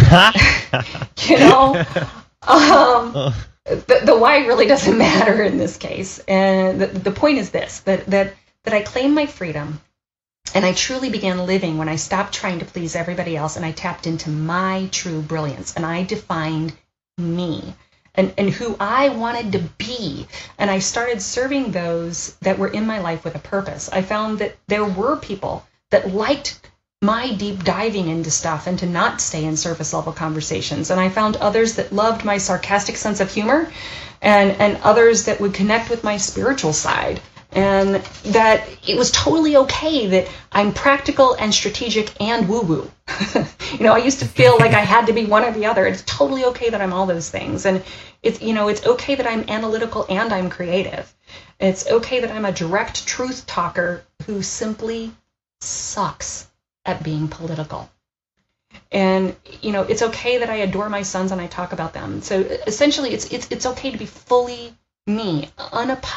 The why really doesn't matter in this case. And the point is this, that I claimed my freedom, and I truly began living when I stopped trying to please everybody else, and I tapped into my true brilliance, and I defined me and who I wanted to be. And I started serving those that were in my life with a purpose. I found that there were people that liked my deep diving into stuff and to not stay in surface level conversations. And I found others that loved my sarcastic sense of humor, and others that would connect with my spiritual side. And that it was totally okay that I'm practical and strategic and woo-woo. I used to feel like I had to be one or the other. It's totally okay that I'm all those things. And it's okay that I'm analytical and I'm creative. It's okay that I'm a direct truth talker who simply sucks at being political. And it's okay that I adore my sons and I talk about them. So essentially it's okay to be fully me,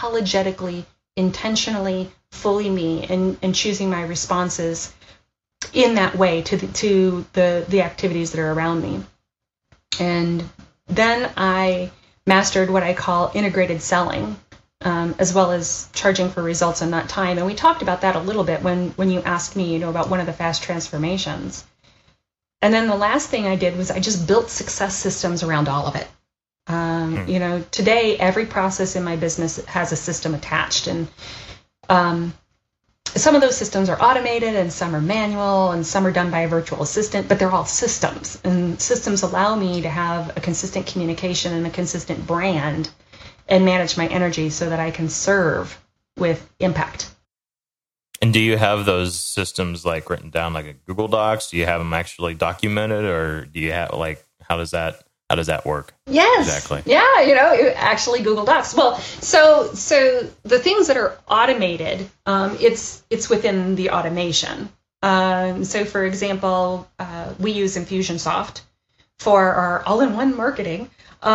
unapologetically, intentionally, fully me, and choosing my responses in that way to the activities that are around me. And then I mastered what I call integrated selling, as well as charging for results and not time. And we talked about that a little bit when you asked me, about one of the fast transformations. And then the last thing I did was I just built success systems around all of it. Today, every process in my business has a system attached. And some of those systems are automated and some are manual and some are done by a virtual assistant, but they're all systems. And systems allow me to have a consistent communication and a consistent brand and manage my energy so that I can serve with impact. And do you have those systems like written down like a Google Docs? Do you have them actually documented, or do you have how does that work? Yes. Exactly. Yeah, actually Google Docs. Well, so the things that are automated, it's within the automation. So for example, we use Infusionsoft for our all-in-one marketing.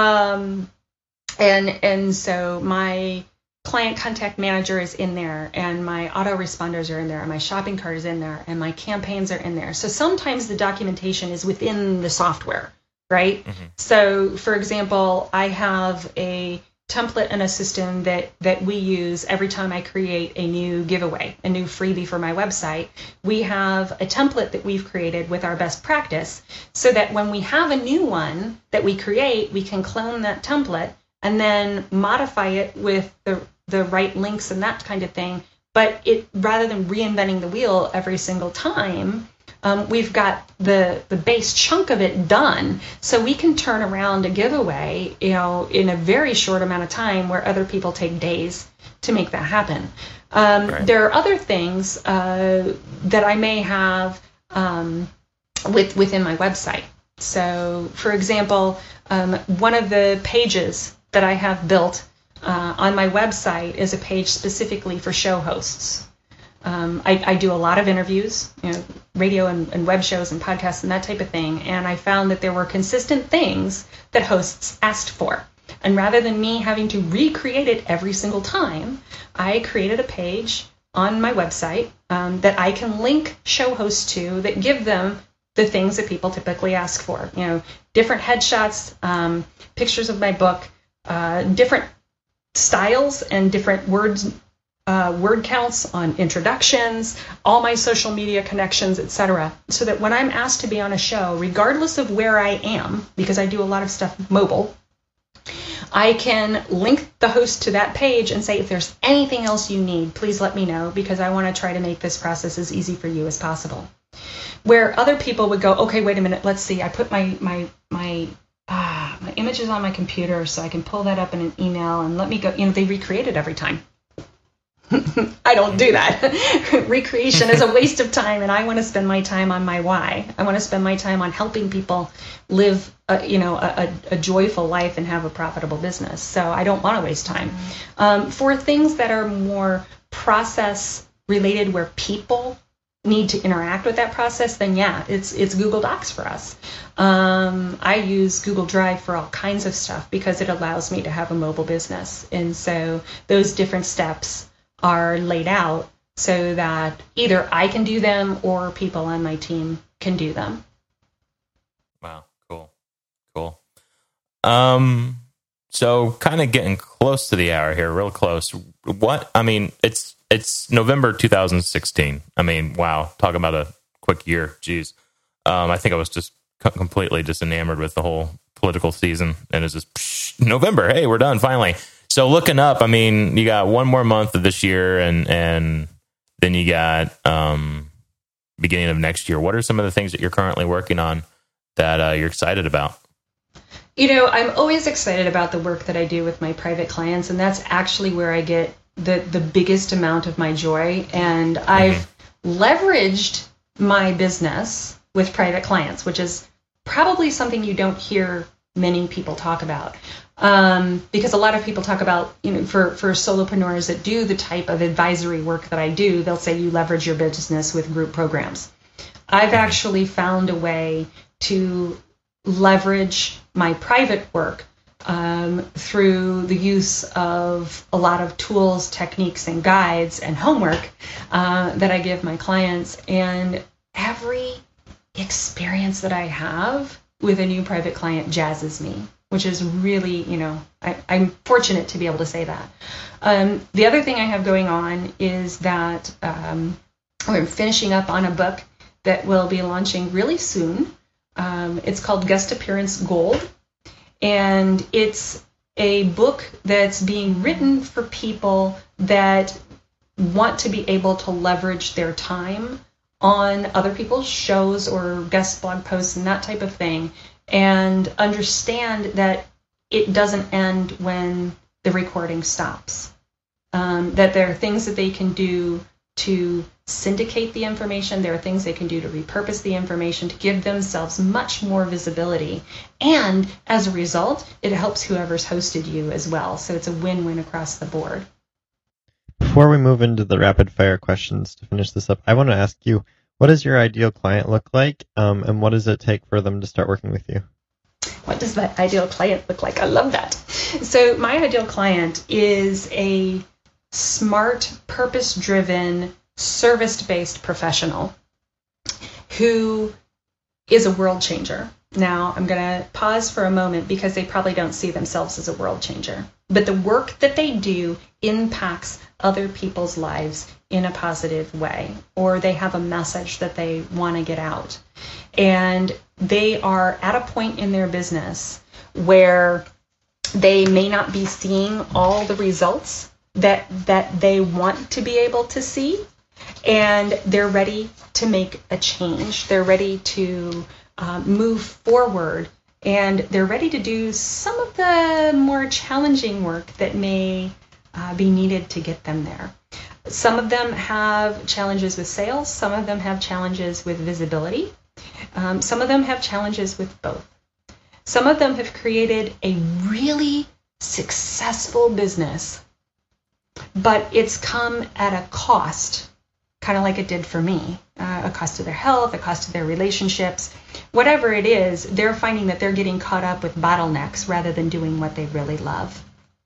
And so my client contact manager is in there, and my autoresponders are in there, and my shopping cart is in there, and my campaigns are in there. So sometimes the documentation is within the software, right? Mm-hmm. So for example, I have a template and a system that we use every time I create a new giveaway, a new freebie for my website. We have a template that we've created with our best practice so that when we have a new one that we create, we can clone that template and then modify it with the right links and that kind of thing. But rather than reinventing the wheel every single time, we've got the base chunk of it done, so we can turn around a giveaway, in a very short amount of time, where other people take days to make that happen. Right. There are other things that I may have within my website. So, for example, one of the pages that I have built on my website is a page specifically for show hosts. I do a lot of interviews, radio and web shows and podcasts and that type of thing, and I found that there were consistent things that hosts asked for. And rather than me having to recreate it every single time, I created a page on my website that I can link show hosts to that give them the things that people typically ask for. Different headshots, pictures of my book, different styles and different word counts on introductions, all my social media connections, etc. So that when I'm asked to be on a show, regardless of where I am, because I do a lot of stuff mobile, I can link the host to that page and say, if there's anything else you need, please let me know, because I want to try to make this process as easy for you as possible. Where other people would go, okay, wait a minute, let's see, I put my images on my computer so I can pull that up in an email and let me go, they recreate it every time. I don't do that. Recreation is a waste of time, and I want to spend my time on my why. I want to spend my time on helping people live a joyful life and have a profitable business. So I don't want to waste time. For things that are more process related, where people need to interact with that process, then yeah, it's Google Docs for us. I use Google Drive for all kinds of stuff because it allows me to have a mobile business. And so those different steps are laid out so that either I can do them or people on my team can do them. Wow, cool. So kind of getting close to the hour here, real close. It's November 2016. Wow, talk about a quick year. Jeez. I think I was just completely just enamored with the whole political season, and it's just November. Hey, we're done finally. So looking up, you got one more month of this year, and then you got beginning of next year. What are some of the things that you're currently working on that you're excited about? I'm always excited about the work that I do with my private clients, and that's actually where I get the biggest amount of my joy. And I've leveraged my business with private clients, which is probably something you don't hear many people talk about. Because a lot of people talk about, for solopreneurs that do the type of advisory work that I do, they'll say you leverage your business with group programs. I've actually found a way to leverage my private work through the use of a lot of tools, techniques, and guides and homework that I give my clients, and every experience that I have with a new private client jazzes me, which is really, I'm fortunate to be able to say that. The other thing I have going on is that we're finishing up on a book that will be launching really soon. It's called Guest Appearance Gold, and it's a book that's being written for people that want to be able to leverage their time on other people's shows or guest blog posts and that type of thing, and understand that it doesn't end when the recording stops. That there are things that they can do to syndicate the information. There are things they can do to repurpose the information to give themselves much more visibility. And as a result, it helps whoever's hosted you as well. So it's a win-win across the board. Before we move into the rapid fire questions to finish this up, I want to ask you, what does your ideal client look like, and what does it take for them to start working with you? What does that ideal client look like? I love that. So my ideal client is a smart, purpose-driven, service-based professional who is a world changer. Now, I'm going to pause for a moment because they probably don't see themselves as a world changer. But the work that they do impacts other people's lives in a positive way, or they have a message that they want to get out. And they are at a point in their business where they may not be seeing all the results that they want to be able to see, and they're ready to make a change. They're ready to move forward, and they're ready to do some of the more challenging work that may be needed to get them there. Some of them have challenges with sales. Some of them have challenges with visibility. Some of them have challenges with both. Some of them have created a really successful business, but it's come at a cost, kind of like it did for me, a cost to their health, a cost to their relationships. Whatever it is, they're finding that they're getting caught up with bottlenecks rather than doing what they really love.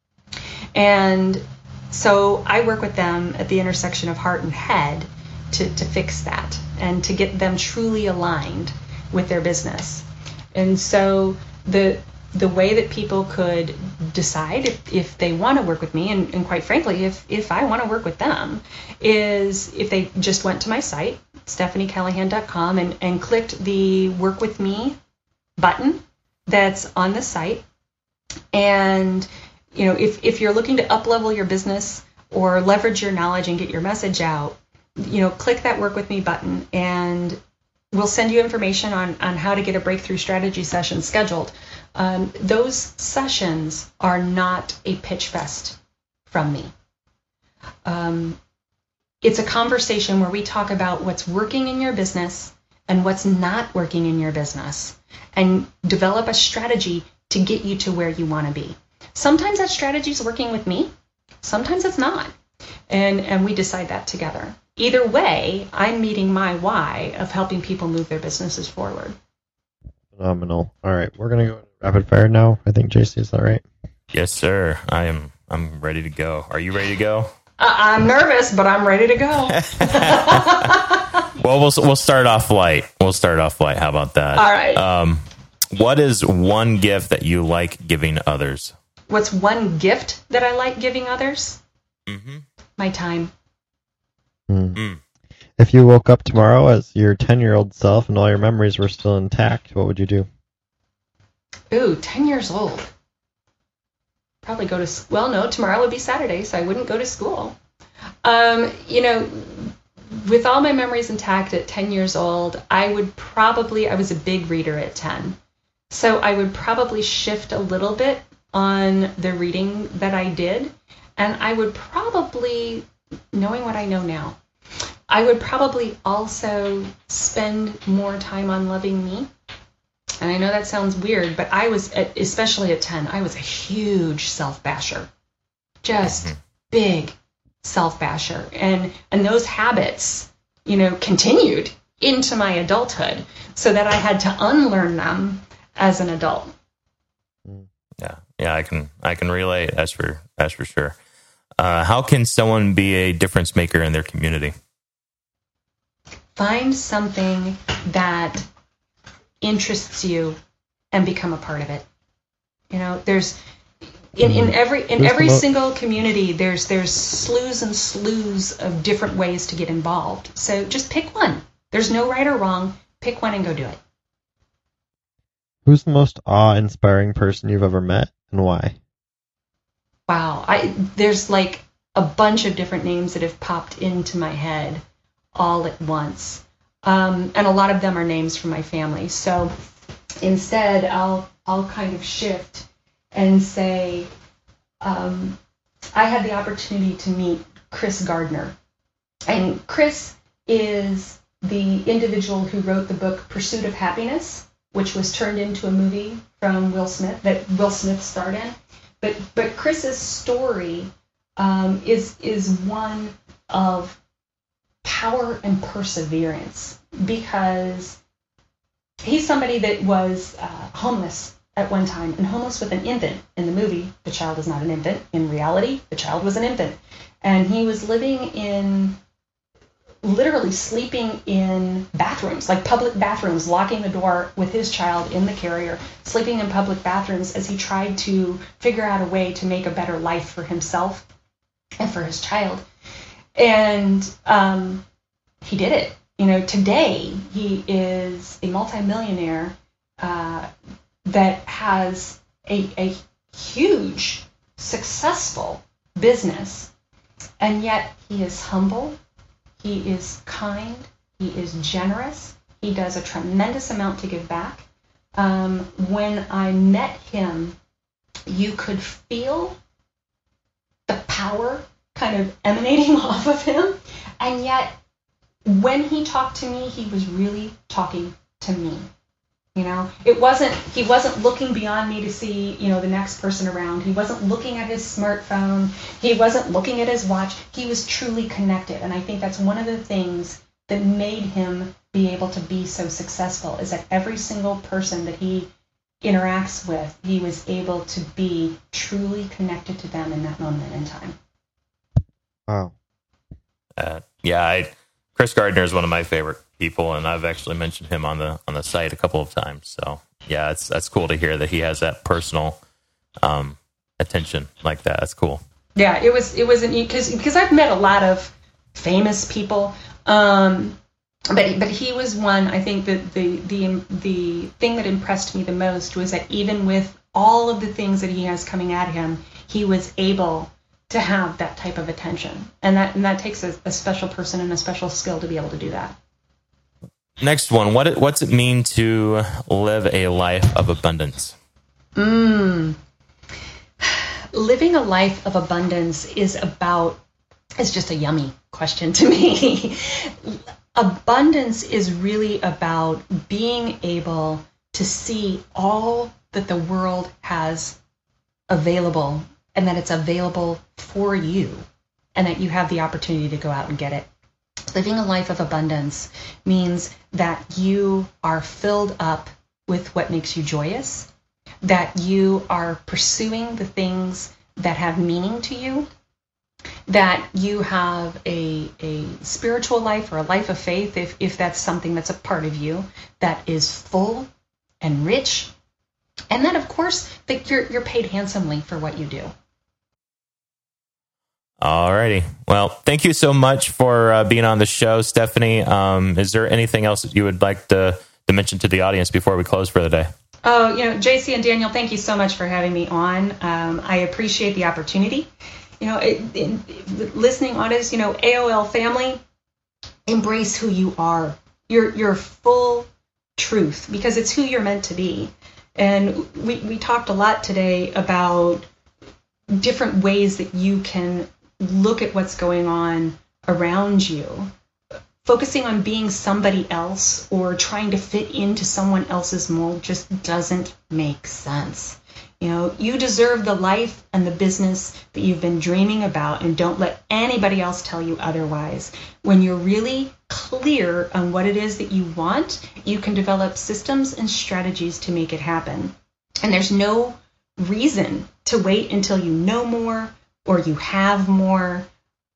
And so I work with them at the intersection of heart and head to fix that and to get them truly aligned with their business. And so the way that people could decide if they want to work with me, and quite frankly, if I want to work with them, is if they just went to my site, StephanieCallahan.com, and clicked the Work With Me button that's on the site. And if you're looking to up-level your business or leverage your knowledge and get your message out, click that Work With Me button, and we'll send you information on how to get a breakthrough strategy session scheduled. Those sessions are not a pitch fest from me. It's a conversation where we talk about what's working in your business and what's not working in your business, and develop a strategy to get you to where you want to be. Sometimes that strategy is working with me, sometimes it's not, and we decide that together. Either way, I'm meeting my why of helping people move their businesses forward. Phenomenal. All right, we're gonna go rapid fire now. I think JC, is that right? Yes, sir. I'm ready to go. Are you ready to go? I'm nervous, but I'm ready to go. Well, we'll start off light. How about that? All right. What is one gift that you like giving others? What's one gift that I like giving others? Mm-hmm. My time. If you woke up tomorrow as your 10-year-old self and all your memories were still intact, what would you do? Ooh, 10 years old. Probably go to school. Well, no, tomorrow would be Saturday, so I wouldn't go to school. With all my memories intact at 10 years old, I was a big reader at 10. So I would probably shift a little bit on the reading that I did. And I would probably, knowing what I know now, I would probably also spend more time on loving me. And I know that sounds weird, but I was, especially at 10, I was a huge self-basher. Just big self-basher. And those habits, continued into my adulthood so that I had to unlearn them as an adult. Yeah, I can relate. That's for sure. How can someone be a difference maker in their community? Find something that interests you and become a part of it. You know, there's in every single community there's slews and slews of different ways to get involved. So just pick one. There's no right or wrong. Pick one and go do it. Who's the most awe-inspiring person you've ever met, and why? Wow, there's like a bunch of different names that have popped into my head all at once, and a lot of them are names from my family. So instead, I'll kind of shift and say I had the opportunity to meet Chris Gardner, and Chris is the individual who wrote the book Pursuit of Happiness, which was turned into a movie from Will Smith that Will Smith starred in. But Chris's story is one of power and perseverance, because he's somebody that was homeless at one time, and homeless with an infant. In the movie, the child is not an infant. In reality, the child was an infant. And he was literally sleeping in bathrooms, like public bathrooms, locking the door with his child in the carrier, sleeping in public bathrooms as he tried to figure out a way to make a better life for himself and for his child. And he did it. You know, today he is a multimillionaire that has a huge, successful business, and yet he is humble. He is kind. He is generous. He does a tremendous amount to give back. When I met him, you could feel the power kind of emanating off of him. And yet, when he talked to me, he was really talking to me. You know, he wasn't looking beyond me to see, you know, the next person around. He wasn't looking at his smartphone. He wasn't looking at his watch. He was truly connected. And I think that's one of the things that made him be able to be so successful, is that every single person that he interacts with, he was able to be truly connected to them in that moment in time. Wow. Chris Gardner is one of my favorite people, and I've actually mentioned him on the site a couple of times. So yeah, that's cool to hear that he has that personal attention like that. That's cool. Yeah, it was because I've met a lot of famous people, but he was one. I think that the thing that impressed me the most was that even with all of the things that he has coming at him, he was able to have that type of attention, and that takes a special person and a special skill to be able to do that. Next one, what's it mean to live a life of abundance? Living a life of abundance is just a yummy question to me. Abundance is really about being able to see all that the world has available, and that it's available for you, and that you have the opportunity to go out and get it. Living a life of abundance means that you are filled up with what makes you joyous, that you are pursuing the things that have meaning to you, that you have a spiritual life or a life of faith, if that's something that's a part of you, that is full and rich, and then, of course, that you're paid handsomely for what you do. Alrighty. Well, thank you so much for being on the show, Stephanie. Is there anything else that you would like to mention to the audience before we close for the day? Oh, JC and Daniel, thank you so much for having me on. I appreciate the opportunity. Listening on us, AOL family, embrace who you are. Your full truth, because it's who you're meant to be. And we talked a lot today about different ways that you can look at what's going on around you. Focusing on being somebody else or trying to fit into someone else's mold just doesn't make sense. You deserve the life and the business that you've been dreaming about, and don't let anybody else tell you otherwise. When you're really clear on what it is that you want, you can develop systems and strategies to make it happen. And there's no reason to wait until you know more or you have more.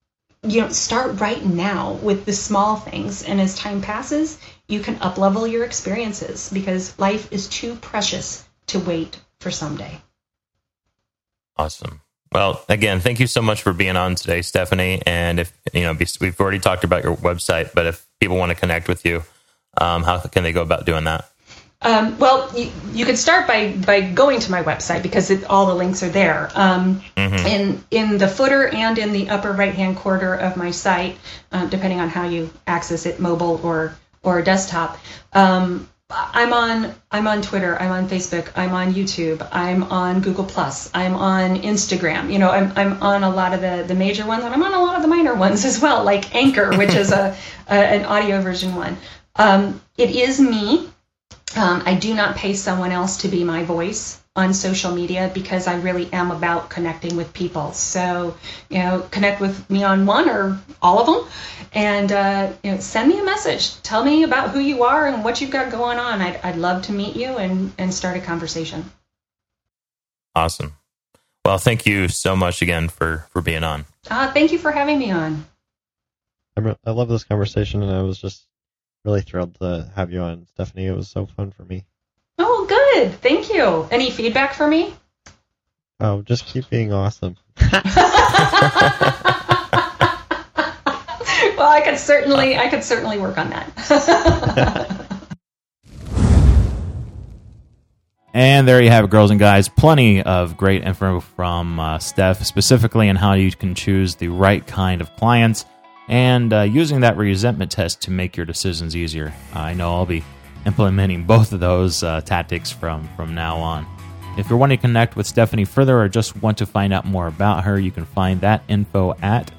start right now with the small things. And as time passes, you can up-level your experiences because life is too precious to wait for someday. Awesome. Well, again, thank you so much for being on today, Stephanie. And if we've already talked about your website, but if people want to connect with you, how can they go about doing that? Well, you could start by going to my website because all the links are there. In the footer and in the upper right-hand corner of my site, depending on how you access it, mobile or desktop. I'm on Twitter, I'm on Facebook, I'm on YouTube, I'm on Google+, I'm on Instagram. I'm on a lot of the major ones, and I'm on a lot of the minor ones as well, like Anchor, which is an audio version one. It is me. I do not pay someone else to be my voice on social media because I really am about connecting with people. So, connect with me on one or all of them, and send me a message. Tell me about who you are and what you've got going on. I'd love to meet you and start a conversation. Awesome. Well, thank you so much again for being on. Thank you for having me on. I love this conversation, and I was just really thrilled to have you on, Stephanie. It was so fun for me. Oh, good. Thank you. Any feedback for me? Oh, just keep being awesome. Well, I could certainly work on that. And there you have it, girls and guys. Plenty of great info from Steph, specifically on how you can choose the right kind of clients and using that resentment test to make your decisions easier. I know I'll be implementing both of those tactics from now on. If you're wanting to connect with Stephanie further or just want to find out more about her, you can find that info at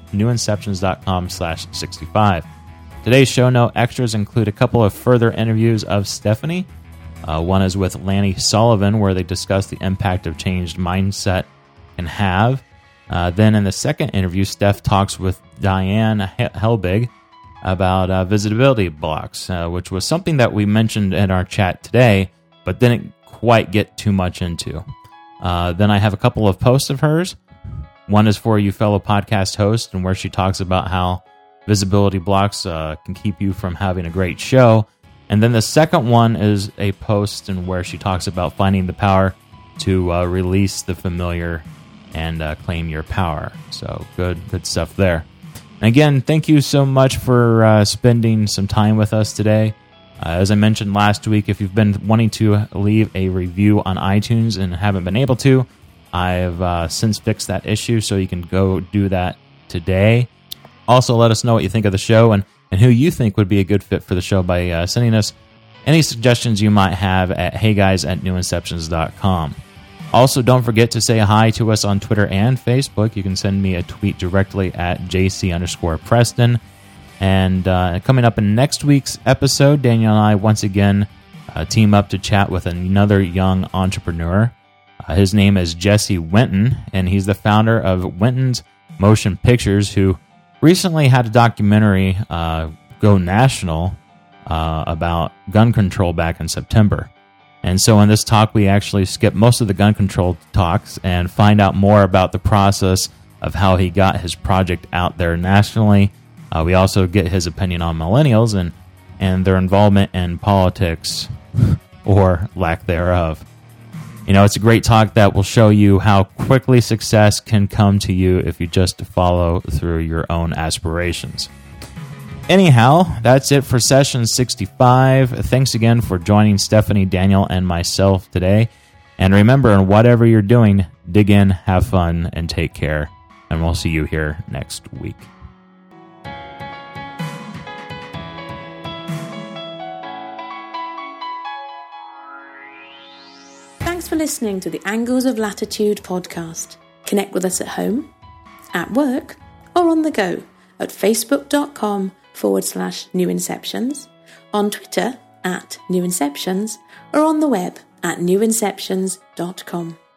newinceptions.com/65. Today's show note extras include a couple of further interviews of Stephanie. One is with Lanny Sullivan, where they discuss the impact of changed mindset can have. Then in the second interview, Steph talks with Diane Helbig about visibility blocks, which was something that we mentioned in our chat today, but didn't quite get too much into. Then I have a couple of posts of hers. One is for you fellow podcast hosts, and where she talks about how visibility blocks can keep you from having a great show. And then the second one is a post and where she talks about finding the power to release the familiar and claim your power. So good stuff there. And again, thank you so much for spending some time with us today. As I mentioned last week, if you've been wanting to leave a review on iTunes and haven't been able to, I've since fixed that issue, so you can go do that today. Also, let us know what you think of the show and who you think would be a good fit for the show by sending us any suggestions you might have at heyguys@newinceptions.com. Also, don't forget to say hi to us on Twitter and Facebook. You can send me a tweet directly at JC_Preston. And coming up in next week's episode, Daniel and I once again team up to chat with another young entrepreneur. His name is Jesse Winton, and he's the founder of Winton's Motion Pictures, who recently had a documentary go national about gun control back in September. And so in this talk, we actually skip most of the gun control talks and find out more about the process of how he got his project out there nationally. We also get his opinion on millennials and their involvement in politics or lack thereof. It's a great talk that will show you how quickly success can come to you if you just follow through your own aspirations. Anyhow, that's it for session 65. Thanks again for joining Stephanie, Daniel, and myself today. And remember, in whatever you're doing, dig in, have fun, and take care. And we'll see you here next week. Thanks for listening to the Angles of Latitude podcast. Connect with us at home, at work, or on the go at facebook.com/newinceptions, on Twitter @newinceptions, or on the web at newinceptions.com.